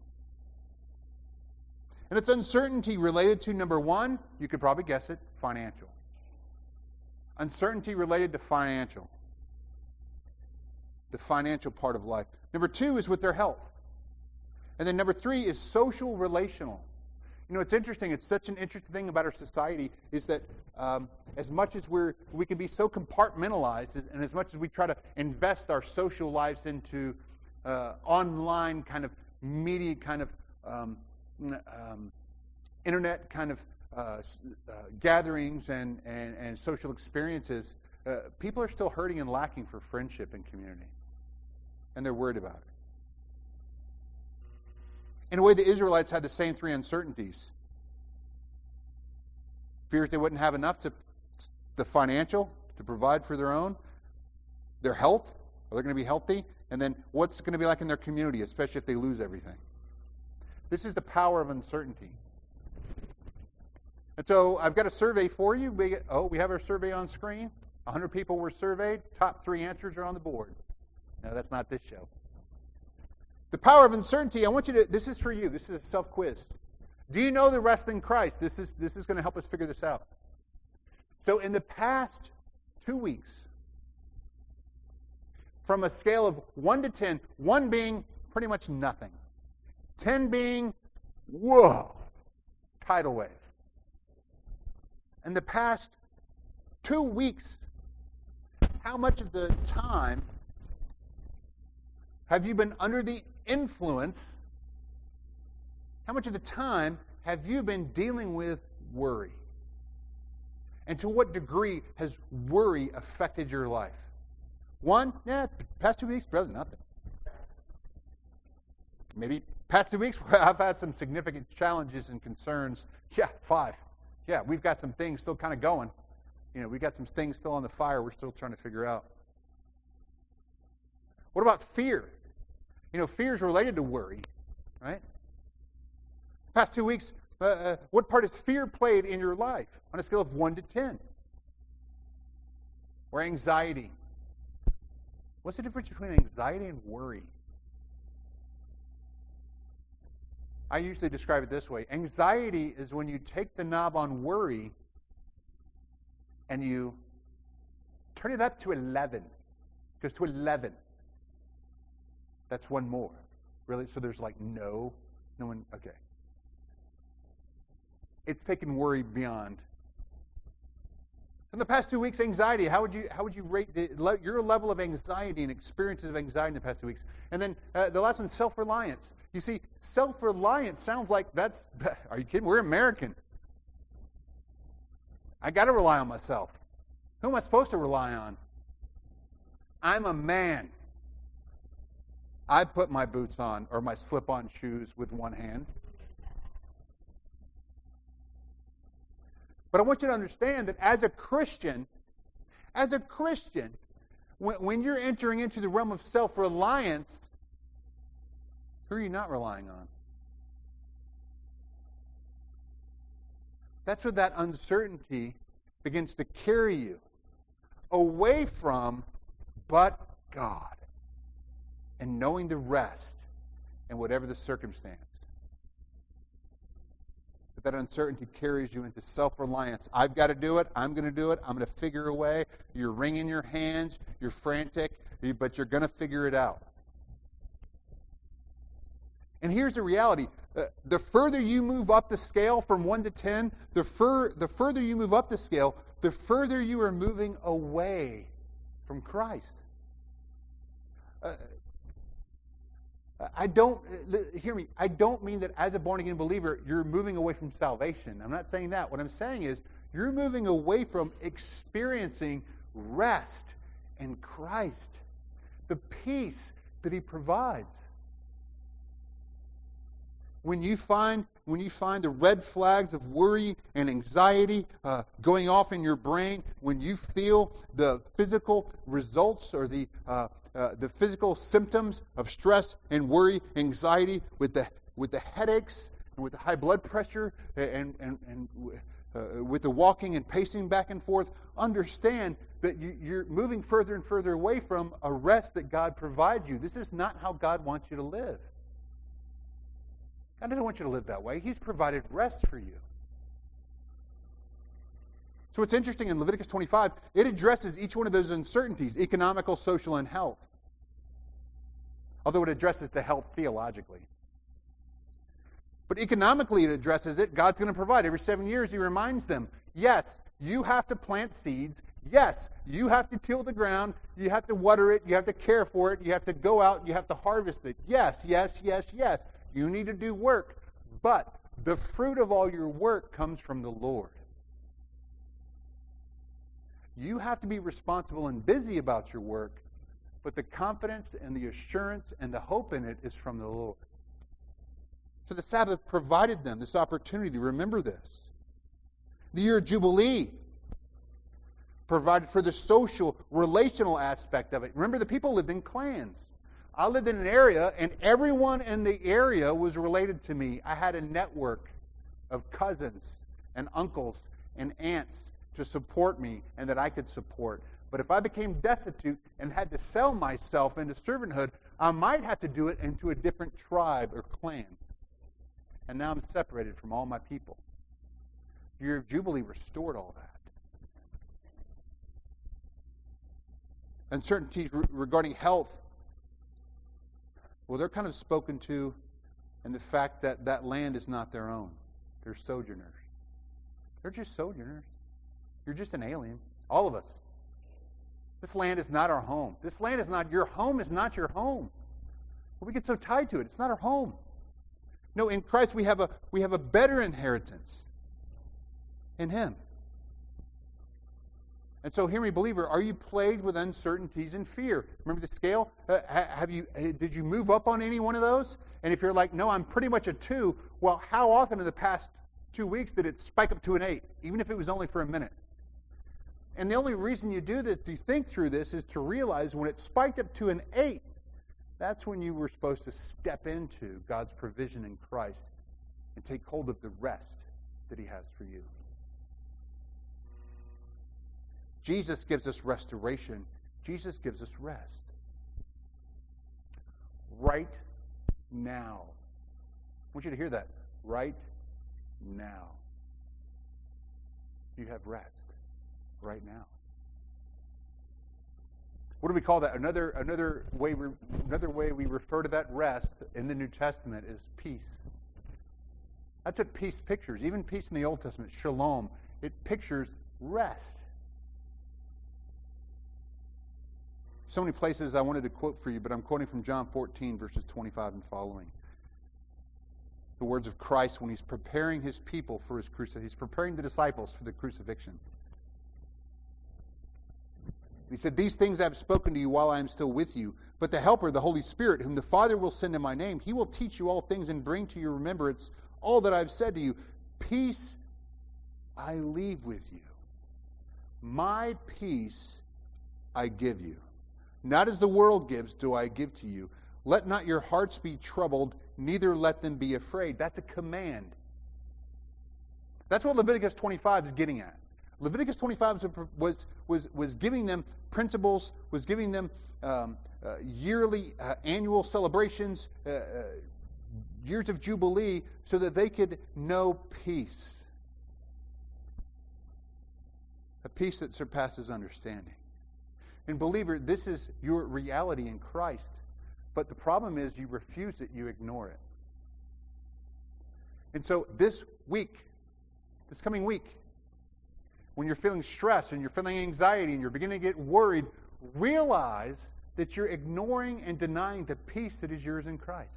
And it's uncertainty related to, number one, you could probably guess it, financial. Uncertainty related to financial. The financial part of life. Number two is with their health. And then number three is social relational. You know, it's interesting. It's such an interesting thing about our society is that um, as much as we're, we can be so compartmentalized, and as much as we try to invest our social lives into uh, online kind of media kind of um, um, internet kind of uh, uh, gatherings and, and, and social experiences, uh, people are still hurting and lacking for friendship and community. And they're worried about it. In a way, the Israelites had the same three uncertainties. Fears they wouldn't have enough to the financial to provide for their own, their health, are they going to be healthy? And then what's it going to be like in their community, especially if they lose everything? This is the power of uncertainty. And so I've got a survey for you. We, oh, we have our survey on screen. one hundred people were surveyed. Top three answers are on the board. No, that's not this show. The power of uncertainty, I want you to, this is for you. This is a self-quiz. Do you know the rest in Christ? This is, this is going to help us figure this out. So in the past two weeks, from a scale of one to ten, one being pretty much nothing, ten being, whoa, tidal wave. In the past two weeks, how much of the time have you been under the influence? How much of the time have you been dealing with worry? And to what degree has worry affected your life? One, yeah, past two weeks, brother, nothing. Maybe past two weeks, I've had some significant challenges and concerns. Yeah, five. Yeah, we've got some things still kind of going. You know, we've got some things still on the fire we're still trying to figure out. What about fear? You know, fear is related to worry, right? Past two weeks, uh, uh, what part has fear played in your life on a scale of one to ten? Or anxiety? What's the difference between anxiety and worry? I usually describe it this way. Anxiety is when you take the knob on worry and you turn it up to eleven. It goes to eleven. That's one more. Really? So there's like no, no one, okay. It's taken worry beyond. In the past two weeks, anxiety. How would you how would you rate the, your level of anxiety and experiences of anxiety in the past two weeks? And then uh, the last one, self-reliance. You see, self-reliance sounds like that's. Are you kidding? We're American. I got to rely on myself. Who am I supposed to rely on? I'm a man. I put my boots on or my slip-on shoes with one hand. But I want you to understand that as a Christian, as a Christian, when, when you're entering into the realm of self-reliance, who are you not relying on? That's where that uncertainty begins to carry you away from but God and knowing the rest in whatever the circumstance. But that uncertainty carries you into self-reliance. I've got to do it. I'm going to do it. I'm going to figure a way. You're wringing your hands. You're frantic, but you're going to figure it out. And here's the reality. Uh, the further you move up the scale from one to ten, the, fur, the further you move up the scale, the further you are moving away from Christ. Uh, I don't, hear me, I don't mean that as a born-again believer, you're moving away from salvation. I'm not saying that. What I'm saying is you're moving away from experiencing rest in Christ, the peace that He provides. When you find when you find the red flags of worry and anxiety uh, going off in your brain, when you feel the physical results or the uh, uh, the physical symptoms of stress and worry, anxiety, with the with the headaches and with the high blood pressure and and and uh, with the walking and pacing back and forth, understand that you, you're moving further and further away from a rest that God provides you. This is not how God wants you to live. God doesn't want you to live that way. He's provided rest for you. So what's interesting in Leviticus twenty-five, it addresses each one of those uncertainties, economical, social, and health. Although it addresses the health theologically. But economically it addresses it. God's going to provide. Every seven years He reminds them, yes, you have to plant seeds. Yes, you have to till the ground. You have to water it. You have to care for it. You have to go out. You have to harvest it. Yes, yes, yes, yes. You need to do work, but the fruit of all your work comes from the Lord. You have to be responsible and busy about your work, but the confidence and the assurance and the hope in it is from the Lord. So the Sabbath provided them this opportunity to remember this. The year of Jubilee provided for the social, relational aspect of it. Remember, the people lived in clans. I lived in an area, and everyone in the area was related to me. I had a network of cousins and uncles and aunts to support me and that I could support. But if I became destitute and had to sell myself into servanthood, I might have to do it into a different tribe or clan. And now I'm separated from all my people. The year of Jubilee restored all that. Uncertainties re- regarding health. Well, they're kind of spoken to and the fact that that land is not their own. They're sojourners. They're just sojourners. You're just an alien. All of us. This land is not our home. This land is not, your home is not your home. But we get so tied to it. It's not our home. No, in Christ we have a we have a better inheritance in Him. And so, hear me, believer, are you plagued with uncertainties and fear? Remember the scale? Uh, have you did you move up on any one of those? And if you're like, no, I'm pretty much a two, well, how often in the past two weeks did it spike up to an eight, even if it was only for a minute? And the only reason you do this, to think through this, is to realize when it spiked up to an eight, that's when you were supposed to step into God's provision in Christ and take hold of the rest that He has for you. Jesus gives us restoration. Jesus gives us rest. Right now. I want you to hear that. Right now. You have rest. Right now. What do we call that? Another another way we, another way we refer to that rest in the New Testament is peace. I took peace pictures. Even peace in the Old Testament, shalom, it pictures rest. So many places I wanted to quote for you, but I'm quoting from John fourteen, verses twenty-five and following. The words of Christ when He's preparing His people for His crucifixion. He's preparing the disciples for the crucifixion. He said, "These things I have spoken to you while I am still with you. But the Helper, the Holy Spirit, whom the Father will send in my name, He will teach you all things and bring to your remembrance all that I have said to you. Peace I leave with you. My peace I give you. Not as the world gives do I give to you. Let not your hearts be troubled, neither let them be afraid." That's a command. That's what Leviticus twenty-five is getting at. Leviticus twenty-five was, was, was giving them principles, was giving them um, uh, yearly, uh, annual celebrations, uh, uh, years of Jubilee, so that they could know peace. A peace that surpasses understanding. And believer, this is your reality in Christ. But the problem is you refuse it, you ignore it. And so this week, this coming week, when you're feeling stress and you're feeling anxiety and you're beginning to get worried, realize that you're ignoring and denying the peace that is yours in Christ.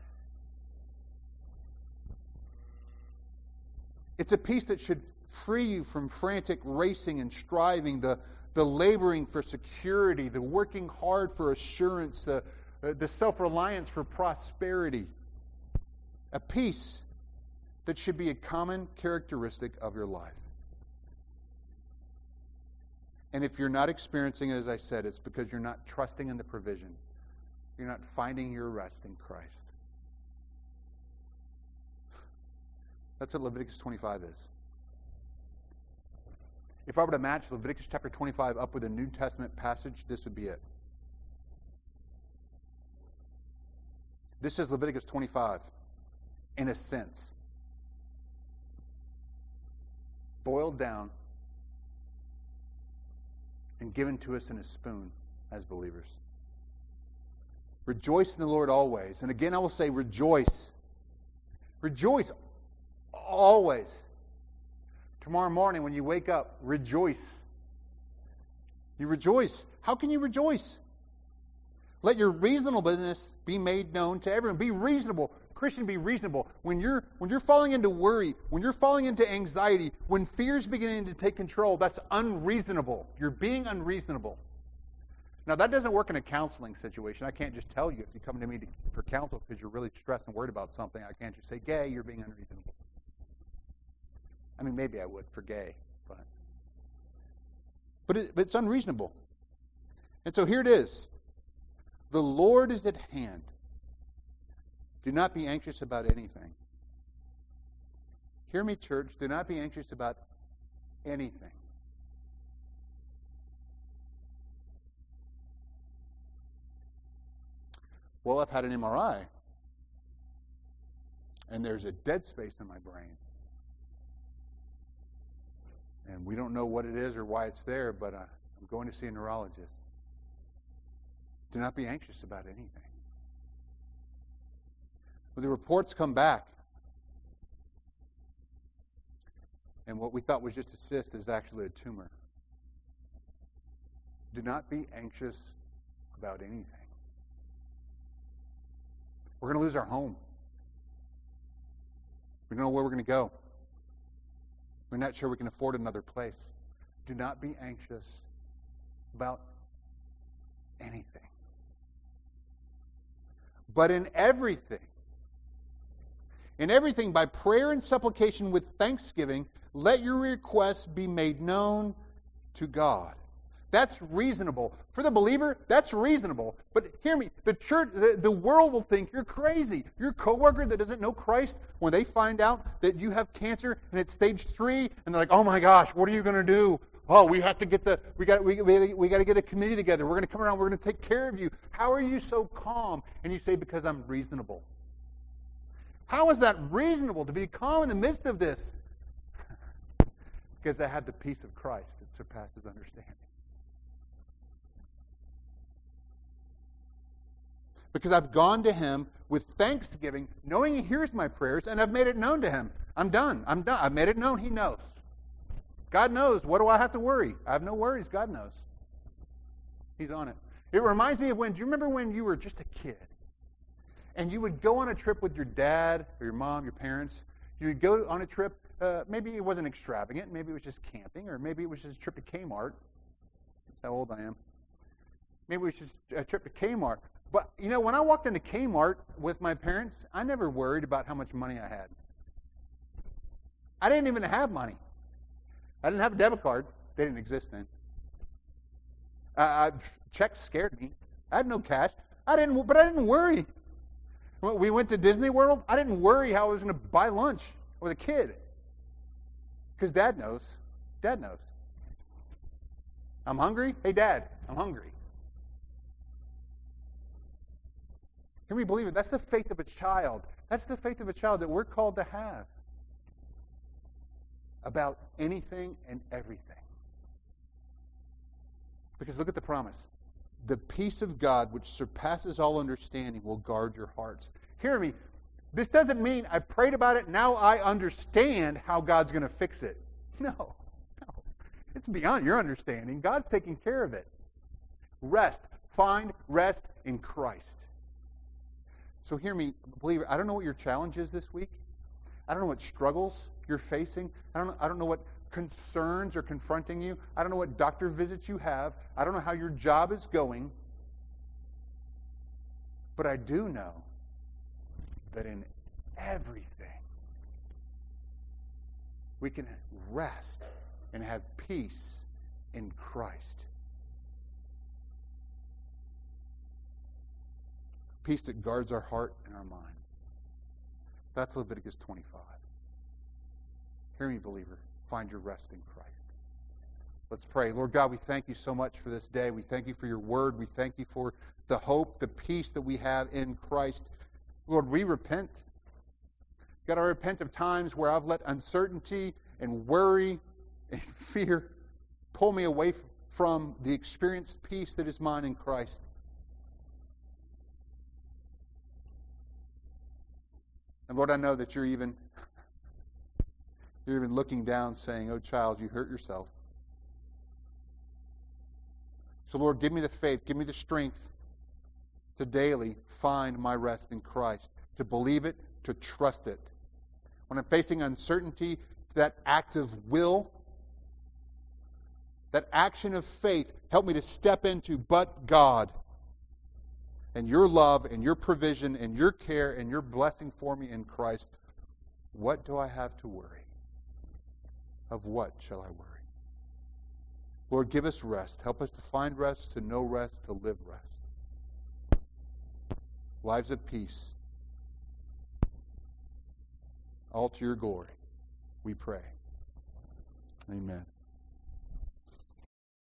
It's a peace that should free you from frantic racing and striving, the, the laboring for security, the working hard for assurance, the, the self-reliance for prosperity. A peace that should be a common characteristic of your life. And if you're not experiencing it, as I said, it's because you're not trusting in the provision. You're not finding your rest in Christ. That's what Leviticus twenty-five is. If I were to match Leviticus chapter twenty-five up with a New Testament passage, this would be it. This is Leviticus twenty-five, in a sense. Boiled down and given to us in a spoon as believers. Rejoice in the Lord always. And again, I will say rejoice. Rejoice always. Tomorrow morning when you wake up, rejoice. You rejoice. How can you rejoice? Let your reasonableness be made known to everyone. Be reasonable. Christian, be reasonable. When you're when you're falling into worry, when you're falling into anxiety, when fear's beginning to take control, that's unreasonable. You're being unreasonable. Now, that doesn't work in a counseling situation. I can't just tell you if you come to me to, for counsel because you're really stressed and worried about something. I can't just say, "Gay, you're being unreasonable." I mean, maybe I would for gay, but but, it, but it's unreasonable. And so here it is. The Lord is at hand. Do not be anxious about anything. Hear me, church. Do not be anxious about anything. Well, I've had an M R I, and there's a dead space in my brain. And we don't know what it is or why it's there, but uh, I'm going to see a neurologist. Do not be anxious about anything. When the reports come back, and what we thought was just a cyst is actually a tumor. Do not be anxious about anything. We're going to lose our home. We don't know where we're going to go. We're not sure we can afford another place. Do not be anxious about anything. But in everything, in everything, by prayer and supplication with thanksgiving, let your requests be made known to God. That's reasonable. For the believer, that's reasonable. But hear me, the church, the, the world will think you're crazy. Your coworker that doesn't know Christ, when they find out that you have cancer and it's stage three, and they're like, "Oh my gosh, what are you going to do? Oh, we have to get the we got we we, we got to get a committee together. We're going to come around. We're going to take care of you. How are you so calm?" And you say, "Because I'm reasonable." How is that reasonable to be calm in the midst of this? Because I have the peace of Christ that surpasses understanding. Because I've gone to Him with thanksgiving, knowing He hears my prayers, and I've made it known to Him. I'm done. I'm done. I've made it known. He knows. God knows. What do I have to worry? I have no worries. God knows. He's on it. It reminds me of when, do you remember when you were just a kid? And you would go on a trip with your dad or your mom, your parents. You would go on a trip. Uh, maybe it wasn't extravagant. Maybe it was just camping. Or maybe it was just a trip to Kmart. That's how old I am. Maybe it was just a trip to Kmart. But, you know, when I walked into Kmart with my parents, I never worried about how much money I had. I didn't even have money. I didn't have a debit card. They didn't exist then. Uh, I, checks scared me. I had no cash. I didn't, but I didn't worry. When we went to Disney World, I didn't worry how I was going to buy lunch with a kid. Because Dad knows. Dad knows. I'm hungry? Hey, Dad, I'm hungry. Can we believe it? That's the faith of a child. That's the faith of a child that we're called to have about anything and everything. Because look at the promise. The peace of God, which surpasses all understanding, will guard your hearts. Hear me. This doesn't mean I prayed about it, now I understand how God's going to fix it. No. No. It's beyond your understanding. God's taking care of it. Rest. Find rest in Christ. So hear me, believer, I don't know what your challenge is this week. I don't know what struggles you're facing. I don't know, I don't know what concerns are confronting you. I don't know what doctor visits you have. I don't know how your job is going. But I do know that in everything we can rest and have peace in Christ. Peace that guards our heart and our mind. That's Leviticus twenty-five. Hear me, believer. Find your rest in Christ. Let's pray. Lord God, we thank you so much for this day. We thank you for your word. We thank you for the hope, the peace that we have in Christ. Lord, we repent. God, I repent of times where I've let uncertainty and worry and fear pull me away from the experienced peace that is mine in Christ. And Lord, I know that you're even you're even looking down saying, "Oh child, you hurt yourself." So Lord, give me the faith, give me the strength to daily find my rest in Christ, to believe it, to trust it. When I'm facing uncertainty, that act of will, that action of faith, help me to step into but God. And your love and your provision and your care and your blessing for me in Christ. What do I have to worry? Of what shall I worry? Lord, give us rest. Help us to find rest, to know rest, to live rest. Lives of peace. All to your glory, we pray. Amen.